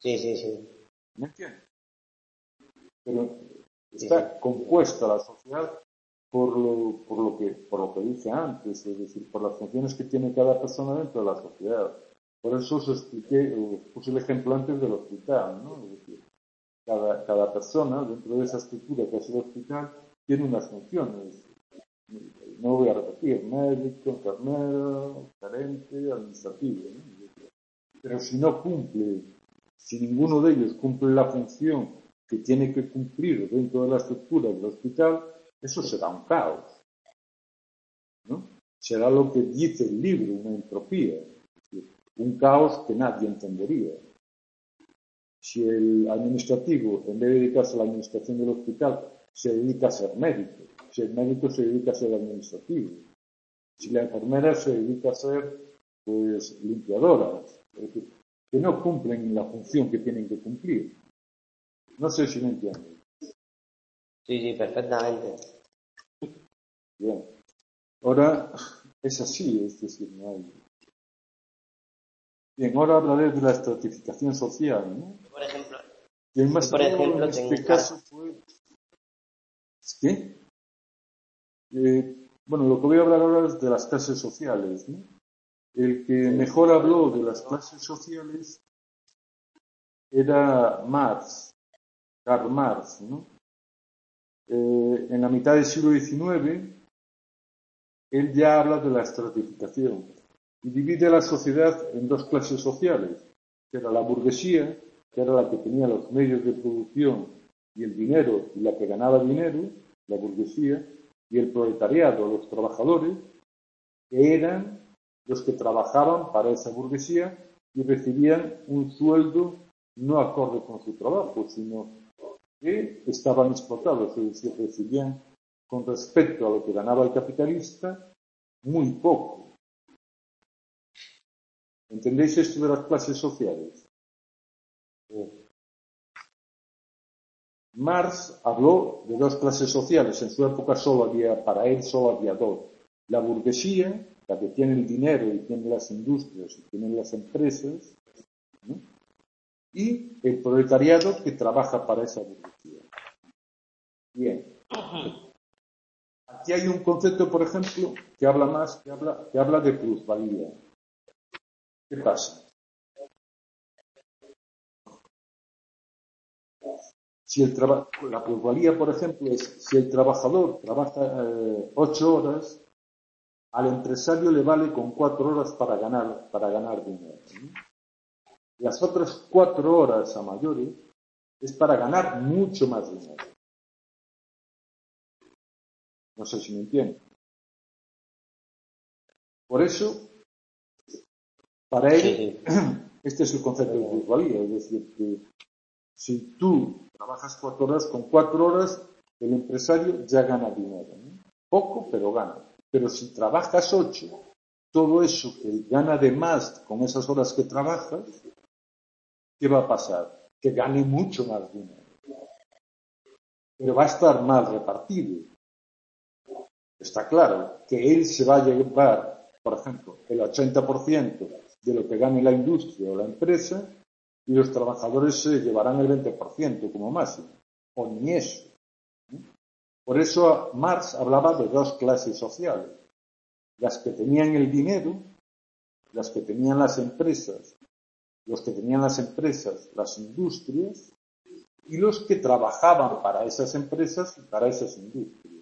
Sí, sí, sí. ¿Me entiendes? Pero está sí. compuesta la sociedad por lo, por lo que por lo que dije antes, es decir, por las funciones que tiene cada persona dentro de la sociedad. Por eso os expliqué, os puse el ejemplo antes del hospital, ¿no? Es decir, cada, cada persona dentro de esa estructura que es el hospital tiene unas funciones. No voy a repetir, médico, enfermero, gerente, administrativo, ¿no? Pero si no cumple, si ninguno de ellos cumple la función que tiene que cumplir dentro de la estructura del hospital, eso será un caos, ¿no? Será lo que dice el libro, una entropía, es decir, un caos que nadie entendería. Si el administrativo, en vez de dedicarse a la administración del hospital, se dedica a ser médico, si el médico se dedica a ser administrativo, si la enfermera se dedica a ser, pues, limpiadora, es decir, que no cumplen la función que tienen que cumplir. No sé si me entienden. Sí, sí, perfectamente. Bien. Ahora es así, es decir, no hay. Bien, ahora hablaré de la estratificación social, ¿no? Por ejemplo, y el más por ejemplo, en este tengo... caso fue. ¿Qué? Eh, bueno, lo que voy a hablar ahora es de las clases sociales, ¿no? El que mejor habló de las clases sociales era Marx, Karl Marx, ¿no? Eh, en la mitad del siglo diecinueve, él ya habla de la estratificación y divide la sociedad en dos clases sociales, que era la burguesía, que era la que tenía los medios de producción y el dinero y la que ganaba dinero, la burguesía, y el proletariado, los trabajadores, que eran los que trabajaban para esa burguesía y recibían un sueldo no acorde con su trabajo, sino que estaban explotados, es decir, recibían con respecto a lo que ganaba el capitalista muy poco. ¿Entendéis esto de las clases sociales? Marx habló de dos clases sociales. En su época solo había, para él solo había dos. La burguesía, la que tiene el dinero y tiene las industrias y tiene las empresas, ¿no? Y el proletariado que trabaja para esa burguesía. Bien. Aquí hay un concepto, por ejemplo, que habla más, que habla, que habla de plusvalía. ¿Qué pasa? Si el traba- la plusvalía, por ejemplo, es si el trabajador trabaja eh, ocho horas, al empresario le vale con cuatro horas para ganar, para ganar dinero, ¿no? Las otras cuatro horas a mayores es para ganar mucho más dinero. No sé si me entienden. Por eso, para él, este es el concepto de plusvalía, es decir, que si tú trabajas cuatro horas, con cuatro horas el empresario ya gana dinero, ¿no? Poco, pero gana. Pero si trabajas ocho, todo eso que gana de más con esas horas que trabajas, ¿qué va a pasar? Que gane mucho más dinero. Pero va a estar mal repartido. Está claro que él se va a llevar, por ejemplo, el ochenta por ciento de lo que gane la industria o la empresa y los trabajadores se llevarán el veinte por ciento como máximo. O ni eso. Por eso Marx hablaba de dos clases sociales. Las que tenían el dinero, las que tenían las empresas, los que tenían las empresas, las industrias, y los que trabajaban para esas empresas y para esas industrias.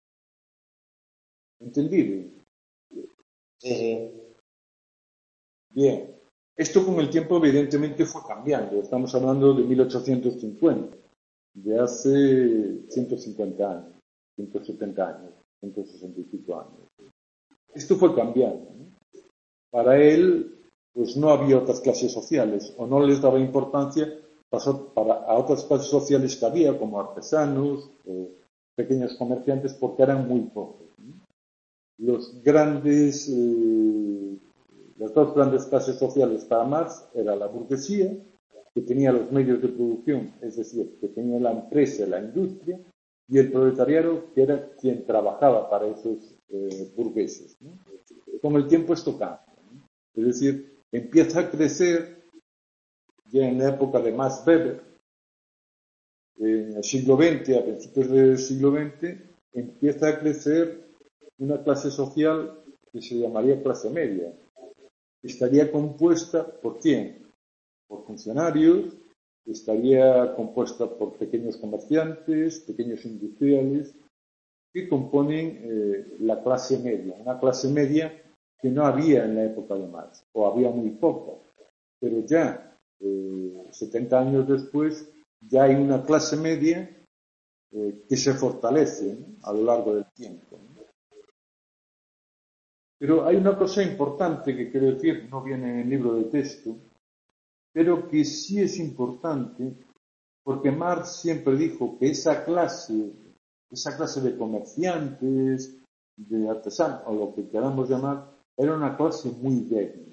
¿Entendido? Sí. Bien. Esto con el tiempo evidentemente fue cambiando. Estamos hablando de mil ochocientos cincuenta, de hace ciento cincuenta años, ciento setenta años, ciento sesenta y pico años. Esto fue cambiando, ¿no? Para él, pues no había otras clases sociales, o no les daba importancia pasó para, a otras clases sociales que había, como artesanos, o pequeños comerciantes, porque eran muy pocos, ¿no? Los grandes, eh, las dos grandes clases sociales para Marx era la burguesía, que tenía los medios de producción, es decir, que tenía la empresa, la industria, y el proletariado, que era quien trabajaba para esos eh, burgueses, ¿no? Con el tiempo esto cambia, ¿no? Es decir, empieza a crecer ya en la época de Max Weber, en el siglo veinte, a principios del siglo veinte, empieza a crecer una clase social que se llamaría clase media. Estaría compuesta por quién? Por funcionarios, estaría compuesta por pequeños comerciantes, pequeños industriales, que componen eh, la clase media. Una clase media que no había en la época de Marx, o había muy poca. Pero ya, eh, setenta años después, ya hay una clase media eh, que se fortalece, ¿no?, a lo largo del tiempo, ¿no? Pero hay una cosa importante que quiero decir, no viene en el libro de texto, pero que sí es importante, porque Marx siempre dijo que esa clase, esa clase de comerciantes, de artesanos, o lo que queramos llamar, era una clase muy débil.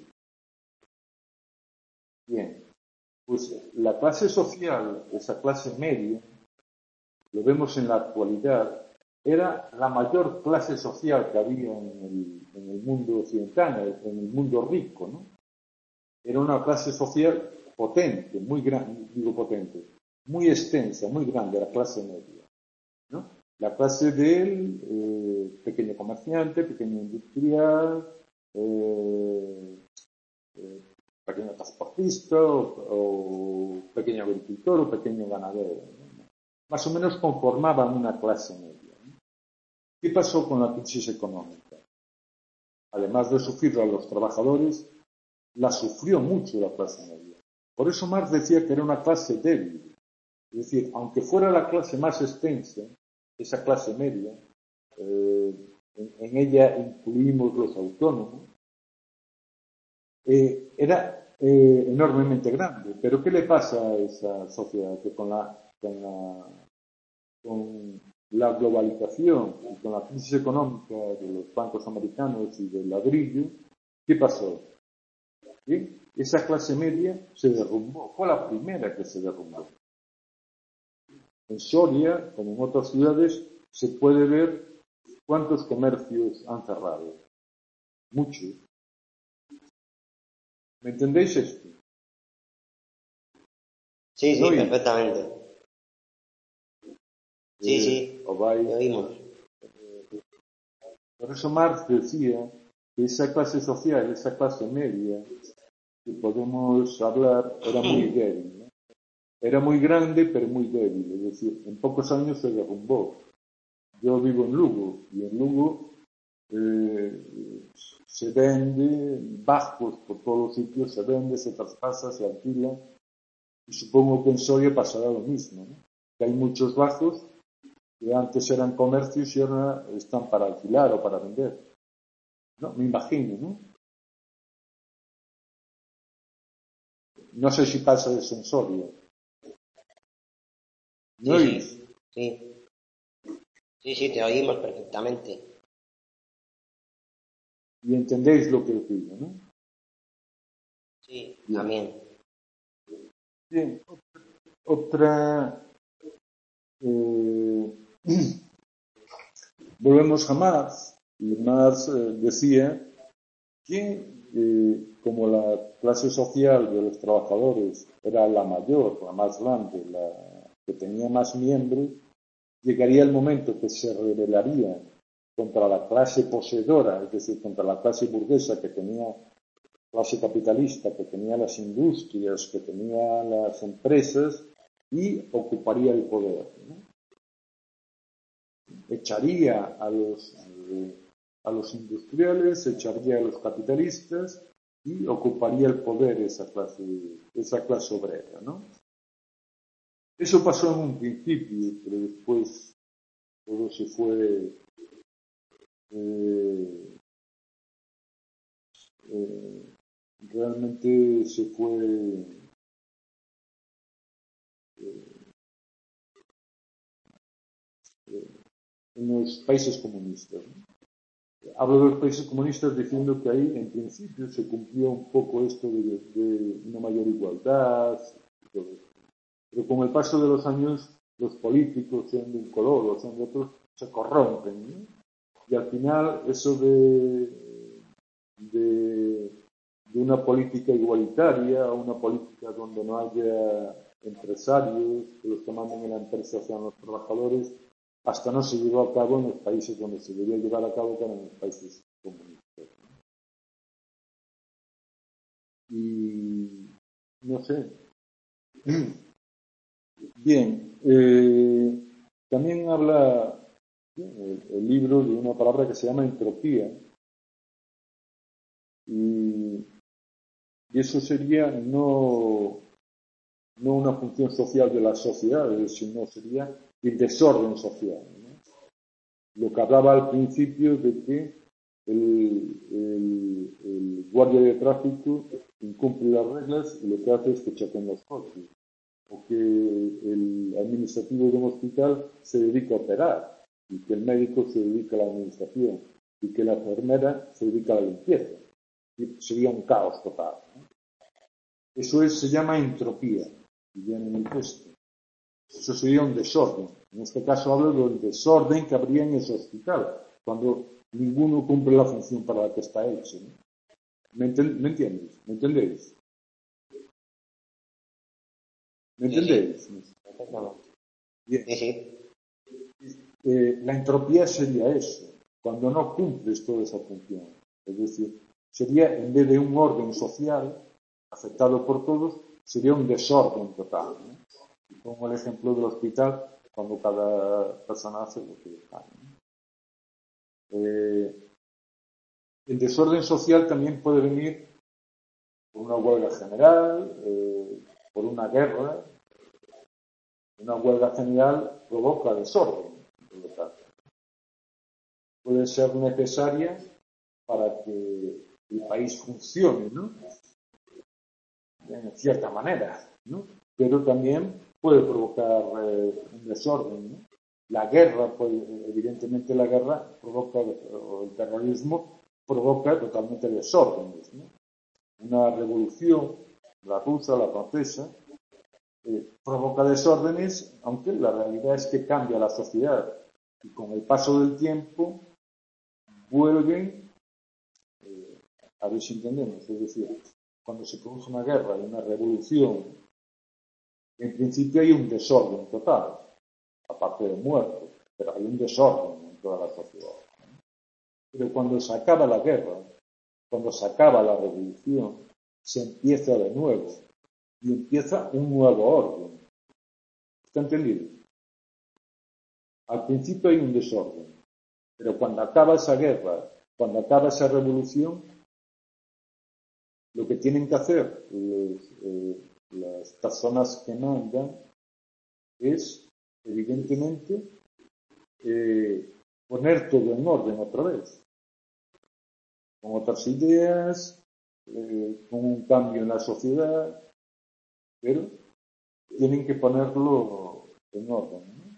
Bien, pues la clase social, esa clase media, lo vemos en la actualidad, era la mayor clase social que había en el, en el mundo occidental, en el mundo rico, ¿no? Era una clase social potente, muy grande, digo potente, muy extensa, muy grande, la clase media, ¿no? La clase del eh, pequeño comerciante, pequeño industrial, eh, eh, pequeño transportista o, o pequeño agricultor o pequeño ganadero, ¿no? Más o menos conformaban una clase media, ¿no? ¿Qué pasó con la crisis económica? Además de sufrir a los trabajadores, la sufrió mucho la clase media. Por eso Marx decía que era una clase débil. Es decir, aunque fuera la clase más extensa, esa clase media, eh, en, en ella incluimos los autónomos, eh, era eh, enormemente grande. Pero ¿qué le pasa a esa sociedad? Que con la, con la, con la globalización y con la crisis económica de los bancos americanos y del ladrillo, ¿qué pasó? ¿Sí? Esa clase media se derrumbó, fue la primera que se derrumbó. En Soria, como en otras ciudades, se puede ver cuántos comercios han cerrado. Muchos. ¿Me entendéis esto? Sí, sí, ¿No? perfectamente. Sí, Eh, sí, os vais. lo oímos. Por eso Marx decía que esa clase social, esa clase media, que podemos hablar, era muy débil, ¿no? Era muy grande, pero muy débil. Es decir, en pocos años se derrumbó. Yo vivo en Lugo, y en Lugo eh, se vende, bajos por todos los sitios, se vende, se traspasa, se alquila, y supongo que en Soria pasará lo mismo, ¿no? Que hay muchos bajos que antes eran comercios y ahora están para alquilar o para vender. No, me imagino, ¿no? No sé si pasa eso en Soria. ¿Me Sí, oís? sí, sí. Sí, sí, te oímos perfectamente. Y entendéis lo que os digo, ¿no? Sí, Bien. también. Bien. Otra... Eh, volvemos a Marx, y Marx eh, decía que eh, como la clase social de los trabajadores era la mayor, la más grande, la que tenía más miembros, llegaría el momento que se rebelaría contra la clase poseedora, es decir, contra la clase burguesa que tenía, clase capitalista, que tenía las industrias, que tenía las empresas, y ocuparía el poder, ¿no? Echaría a los, a los industriales, echaría a los capitalistas y ocuparía el poder esa clase, esa clase obrera, ¿no? Eso pasó en un principio, pero después todo se fue eh, eh, realmente se fue eh, eh, en los países comunistas, ¿no? Hablo de los países comunistas diciendo que ahí en principio se cumplió un poco esto de, de una mayor igualdad y todo esto. Pero con el paso de los años los políticos, sean de un color o sean de otro, se corrompen, ¿no? Y al final eso de, de, de una política igualitaria a una política donde no haya empresarios, que los que mandan en la empresa sean los trabajadores, hasta no se llevó a cabo en los países donde se debería llevar a cabo, que eran en los países comunistas. Y no sé. Bien, eh, también habla el, el libro de una palabra que se llama entropía. Y, y eso sería no, no una función social de las sociedades, sino sería el desorden social, ¿no? Lo que hablaba al principio de que el, el, el guardia de tráfico incumple las reglas y lo que hace es que choquen los coches. O que el administrativo de un hospital se dedica a operar y que el médico se dedica a la administración y que la enfermera se dedica a la limpieza. Y sería un caos total, ¿no? Eso es, se llama entropía, y viene en el texto. Eso sería un desorden. En este caso hablo del desorden que habría en ese hospital, cuando ninguno cumple la función para la que está hecho, ¿no? ¿Me, enten ¿Me entiendes? ¿Me entendéis? ¿Me entendéis? Sí, sí. Bien. Sí, sí. Eh, la entropía sería eso, cuando no cumples toda esa función. Es decir, sería, en vez de un orden social aceptado por todos, sería un desorden total, ¿no? Y pongo el ejemplo del hospital, cuando cada persona hace lo que deja, ¿no? Eh, el desorden social también puede venir por una huelga general, eh, por una guerra. Una huelga general provoca desorden, por lo tanto. Puede ser necesaria para que el país funcione, ¿no? En cierta manera, ¿no? Pero también puede provocar eh, un desorden, ¿no? La guerra, pues, evidentemente la guerra provoca, o el terrorismo provoca totalmente desórdenes, ¿no? Una revolución, la rusa, la francesa, eh, provoca desórdenes, aunque la realidad es que cambia la sociedad y con el paso del tiempo vuelven, eh, a ver si entendemos, es decir, cuando se produce una guerra y una revolución, en principio hay un desorden total, aparte de muertos, pero hay un desorden en toda la sociedad. Pero cuando se acaba la guerra, cuando se acaba la revolución, se empieza de nuevo y empieza un nuevo orden. ¿Está entendido? Al principio hay un desorden, pero cuando acaba esa guerra, cuando acaba esa revolución, lo que tienen que hacer los, eh, las personas que mandan es, evidentemente, eh, poner todo en orden otra vez, con otras ideas, eh, con un cambio en la sociedad, pero tienen que ponerlo en orden, ¿no?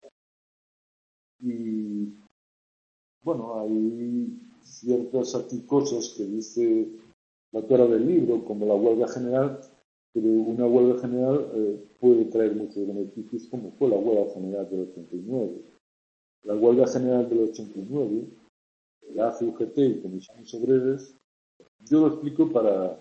Y, bueno, hay ciertas aquí cosas que dice la autora del libro, como la huelga general, pero una huelga general eh, puede traer muchos beneficios, como fue la huelga general del ochenta y nueve. La huelga general del ochenta y nueve, la hace U G T y Comisiones Obreras, yo lo explico para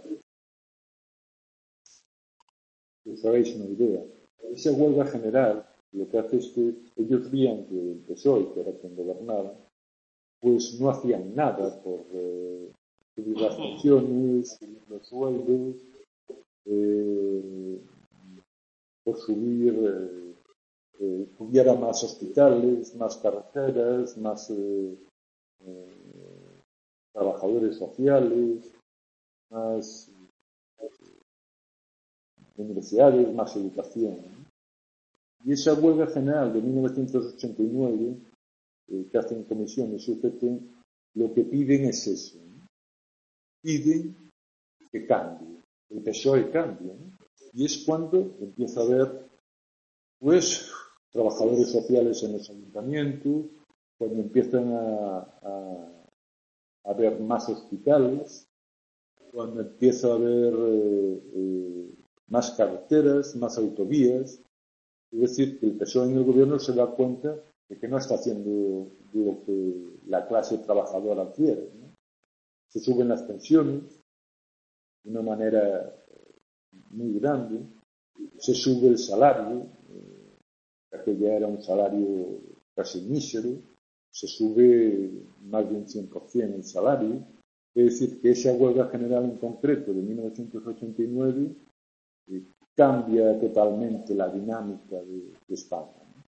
que os hagáis una idea. Esa huelga general lo que hace es que ellos veían que el P S O E, que era quien gobernaba, pues no hacían nada por eh, subir las pensiones, subir los sueldos, eh, por subir, eh, eh, hubiera más hospitales, más carreteras, más eh, eh, trabajadores sociales, más eh, universidades, más educación, ¿no? Y esa huelga general de mil novecientos ochenta y nueve, eh, que hacen comisiones U G T, lo que piden es eso, ¿no? Piden que cambie, el P S O E cambie, ¿no? Y es cuando empieza a haber, pues, trabajadores sociales en los ayuntamientos, cuando empiezan a, a, a haber más hospitales, cuando empieza a haber eh, eh, más carreteras, más autovías. Es decir, que el P S O E en el gobierno se da cuenta de que no está haciendo lo que la clase trabajadora quiere, ¿no? Se suben las pensiones, de una manera muy grande. Se sube el salario, eh, aquella era un salario casi mísero, se sube más de un cien por ciento el salario. Es decir, que esa huelga general en concreto de mil novecientos ochenta y nueve eh, cambia totalmente la dinámica de, de España, ¿no?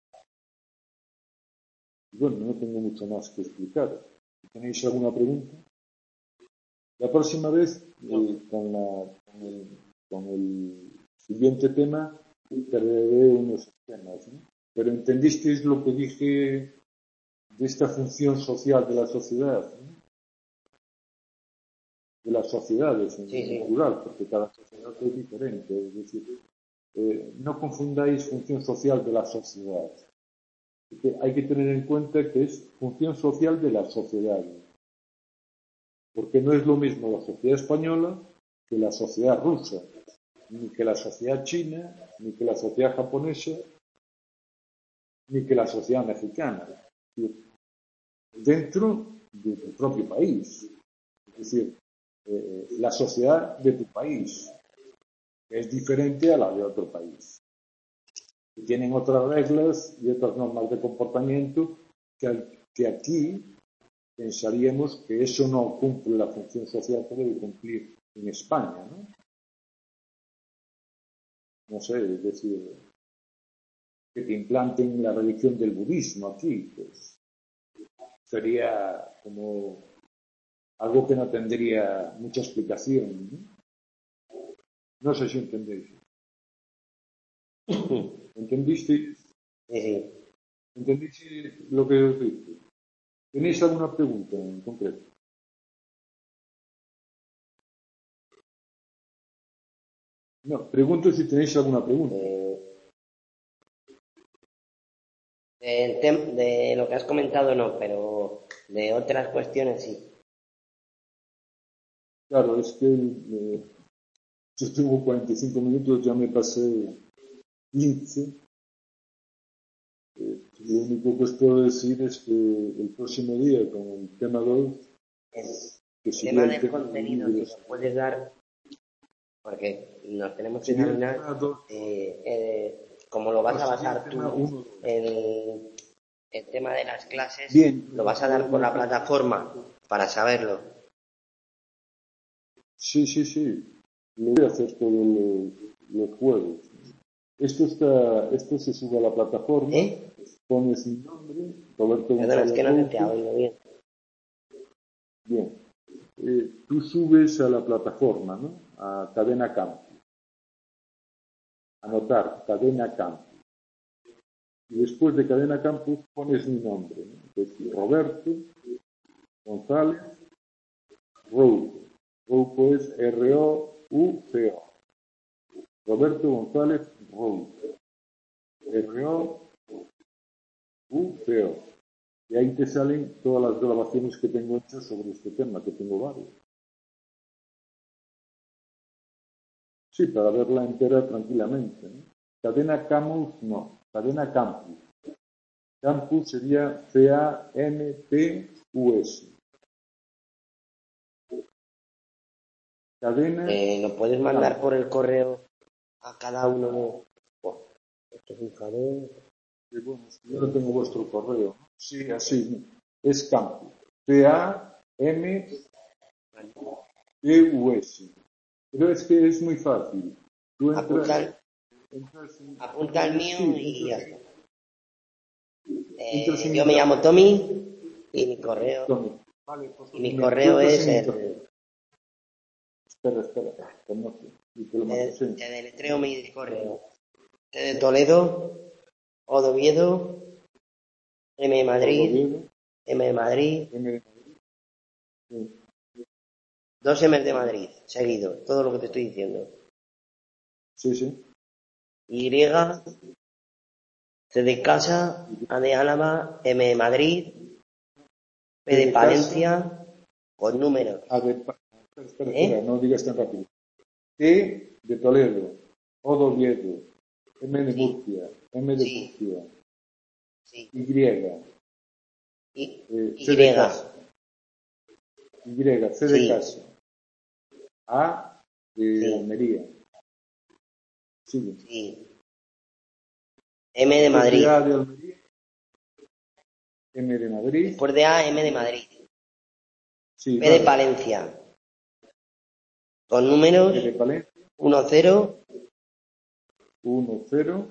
Y bueno, no tengo mucho más que explicar. ¿Tenéis alguna pregunta? La próxima vez, eh, con, la, con, el, con el siguiente tema, traeré unos temas, ¿no? Pero ¿entendisteis lo que dije de esta función social de la sociedad, ¿no? De las sociedades en Sí, sí. plural, porque cada sociedad es diferente. Es decir, eh, no confundáis función social de la sociedad. Porque hay que tener en cuenta que es función social de las sociedades. Porque no es lo mismo la sociedad española que la sociedad rusa, ni que la sociedad china, ni que la sociedad japonesa, ni que la sociedad mexicana. Es decir, dentro de tu propio país. Es decir, eh, la sociedad de tu país es diferente a la de otro país. Y tienen otras reglas y otras normas de comportamiento que, que aquí pensaríamos que eso no cumple la función social que debe cumplir en España, ¿no? No sé, es decir, que te implanten la religión del budismo aquí, pues sería como algo que no tendría mucha explicación, ¿no? No sé si entendéis. ¿Entendiste? Sí, sí. ¿Entendiste lo que os dije? ¿Tenéis alguna pregunta en concreto? No, pregunto si tenéis alguna pregunta. Eh, del tem- de lo que has comentado no, pero de otras cuestiones sí. Claro, es que eh, yo tengo cuarenta y cinco minutos, ya me pasé quince. Eh, lo único que os puedo decir es que el próximo día, con el tema dos, El que tema sería el del tema contenido, de si libros, nos puedes dar, porque nos tenemos que sería el examinar, tema dos, eh, eh, como lo vas pues a sería el basar tema tú, uno. el, el tema de las clases, Bien, lo vas a dar por la plataforma para saberlo. sí, sí, sí, lo voy a hacer todos los, los jueves. Esto está, esto se sube a la plataforma, ¿Eh? pones mi nombre, Roberto Perdona, es González que no te he Rouco. oído bien. Bien, eh, tú subes a la plataforma, ¿no? A Cadena Campus. Anotar, Cadena Campus. Y después de Cadena Campus pones mi nombre, ¿no? Entonces, Roberto González Rouco. Rouco es R O U C O. Roberto González Rouco. R O U C O. Y ahí te salen todas las grabaciones que tengo hechas sobre este tema, que tengo varios. Sí, para verla entera tranquilamente, ¿no? Cadena Campus no, Cadena Campus. Campus sería C A M P U S. Cadena. Eh, ¿lo puedes mandar por el correo a cada uno de... Oh, esto es un jaleo. Y bueno, yo no tengo vuestro correo. Sí, así. Es Campus. C A M P U S. Pero es que es muy fácil. Tú entras, Apunta, entras en, apunta el mío sí, y ya entras, está. entras Eh, en yo me llamo internet. Tommy y mi correo, Tommy. Vale, pues y mi mira, correo tú entras es en el... internet. Espera, espera. Que no te, y te lo Te, mando, te deletreo mi correo. T de Toledo, O de Oviedo, M de Madrid, Oviedo, M de Madrid, M de Madrid. Sí, dos M de Madrid, seguido, todo lo que te estoy diciendo. sí, sí. Y, C de casa, A de Álava, M de Madrid, P de Palencia, con números. A ver, espera, espera, ¿Eh? espera, no digas tan rápido. T de Toledo, O de Oviedo, M de Sí. Murcia, M de Sí. Murcia, Sí. Y, Y, eh, C Y. de casa, Y, C de Sí. casa, A de Sí. Almería. Sigue. Sí. M de Después Madrid. de A de Almería. M de Madrid. Después de A, M de Madrid. Sí, P de vale. Palencia. Con números M de Palencia. uno cero uno cero.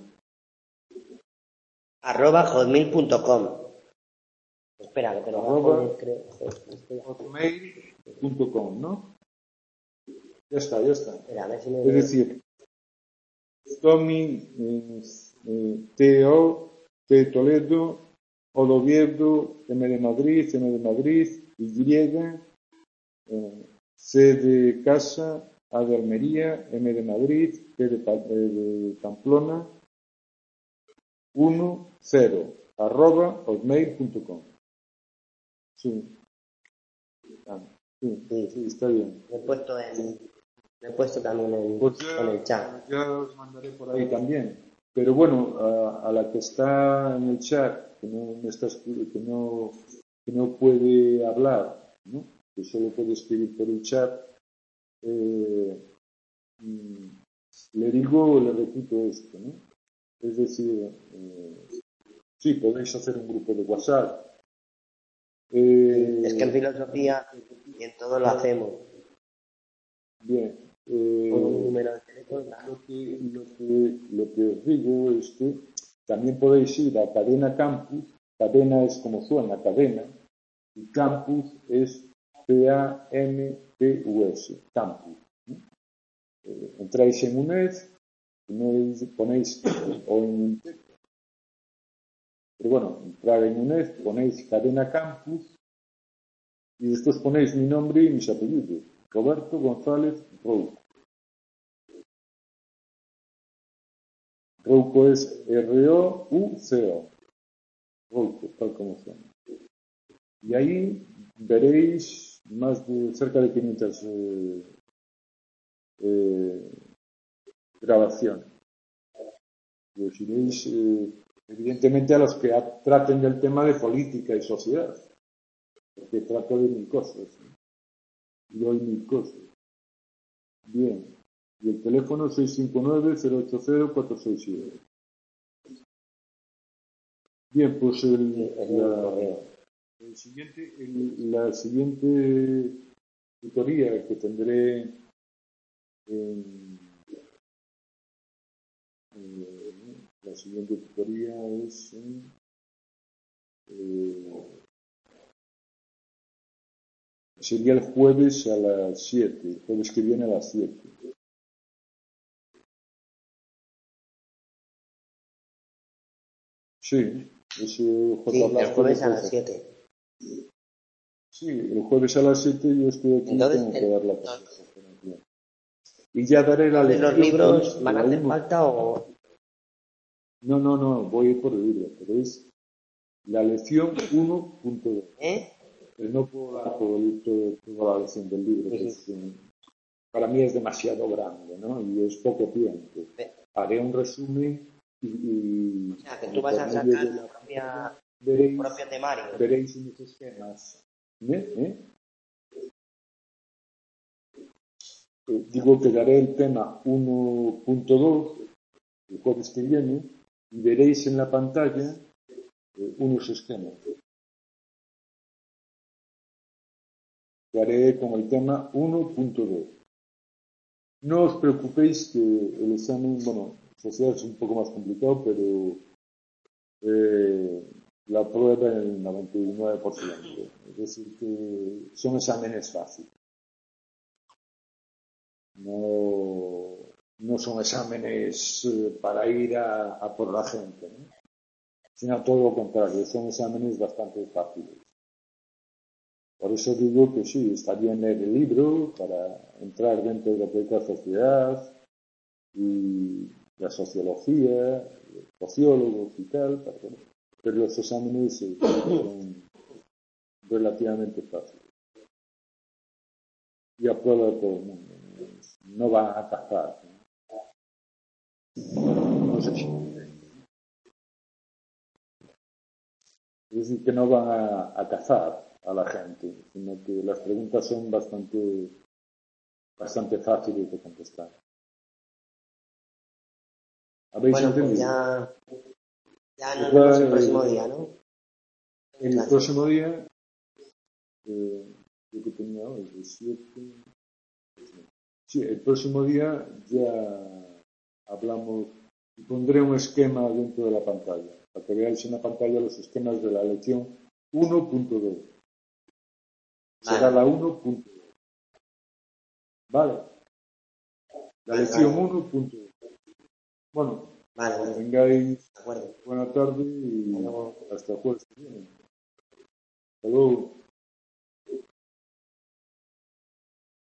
arroba hotmail punto com. Espera, que te lo Arroba. voy a poner, creo. hotmail punto com, ¿no? Ya está, ya está. Espera, a ver si me... Es decir, Tommy, eh, eh, T O, T de Toledo, O de Oviedo, M de Madrid, M de Madrid, Y, eh, C de Casa, A de Almería, M de Madrid, P de, Pa- eh, de Pamplona, uno cero, arroba hotmail punto com. Sí. Ah, sí, Sí. sí, está bien. Lo he puesto en... Lo he puesto también en, Pues ya, en el chat. ya os mandaré por ahí también. Pero bueno, a, a la que está en el chat, que no, me está escri- que no, que no puede hablar, ¿no? Que solo puede escribir por el chat, eh, mm, le digo, le repito esto, ¿no? Es decir, eh, sí, podéis hacer un grupo de WhatsApp. Eh, Es que en filosofía y en todo lo hacemos. Bien. Eh, Con un número de teléfono. Lo que, lo, que, lo que os digo es que también podéis ir a Cadena Campus. Cadena es como suena, cadena. Y Campus es P A M P U S, Campus. ¿no? Eh, entráis en UNED, ponéis, ponéis o en pero bueno, entrar en UNED, ponéis Cadena Campus y después ponéis mi nombre y mis apellidos. Roberto González Rouco. Rouco es R O U C O. Rouco, tal como suena. Y ahí veréis más de cerca de quinientas eh, eh, grabaciones. Y os iréis, eh, evidentemente, a los que a- traten del tema de política y sociedad, porque trato de mil cosas. ¿no? Y hoy mil cosas. Bien. Y el teléfono seis cinco nueve, cero ocho cero, cuatro seis siete. Bien, pues el, Sí, es un la, correo. el siguiente, el- la siguiente tutoría que tendré en, eh, la siguiente tutoría es en, eh, sería el jueves a las siete, el jueves que viene a las siete. Sí, ese J. Sí, el Blasco jueves lo a puedes las hacer. siete. Sí, el jueves a las siete yo estoy aquí y Entonces, tengo que el- dar la presentación. Y ya daré la entonces los lección, que libros es van a la hacer uno. falta o... No, no, no, voy a ir por el libro, pero es la lección uno punto dos. ¿Eh? Pero no puedo dar todo el- todo- toda la lección del libro, que es, eh, para mí es demasiado grande, ¿no? Y es poco tiempo. Haré un resumen y, y, O sea, que y tú vas por a medio sacar de tu la propia, pantalla tu veréis, propio temario. veréis unos esquemas. ¿Eh? ¿Eh? Eh, digo que daré el tema uno punto dos el jueves que viene y veréis en la pantalla eh, unos esquemas. Que haré con el tema uno punto dos. No os preocupéis que el examen, bueno, social es un poco más complicado, pero eh, la prueba en el noventa y nueve por ciento. Es decir, que son exámenes fáciles. No, no son exámenes eh, para ir a, a por la gente, ¿no? Sino todo lo contrario, son exámenes bastante fáciles. Por eso digo que sí, está bien leer el libro para entrar dentro de lo que es la sociedad y la sociología, los sociólogos y tal, pero, pero los exámenes eh, son relativamente fáciles. Y a prueba de todo el mundo. No van a cazar. ¿no? No sé si es decir, que no van a, a cazar a la gente, sino que las preguntas son bastante bastante fáciles de contestar. ¿Habéis Bueno, entendido? pues ya, ya nos Pues, vemos el eh, próximo día, ¿no? El Gracias. próximo día, eh, yo que tenía hoy, de siete. Sí, el próximo día ya hablamos y pondré un esquema dentro de la pantalla, para que veáis en la pantalla los esquemas de la lección uno punto dos. Será Vale. la uno punto dos. Vale. La Vale, lección vale. uno punto dos. Bueno, Vale, que vale. tengáis De acuerdo. buena tarde Hasta y luego. hasta el jueves que viene. Hasta luego.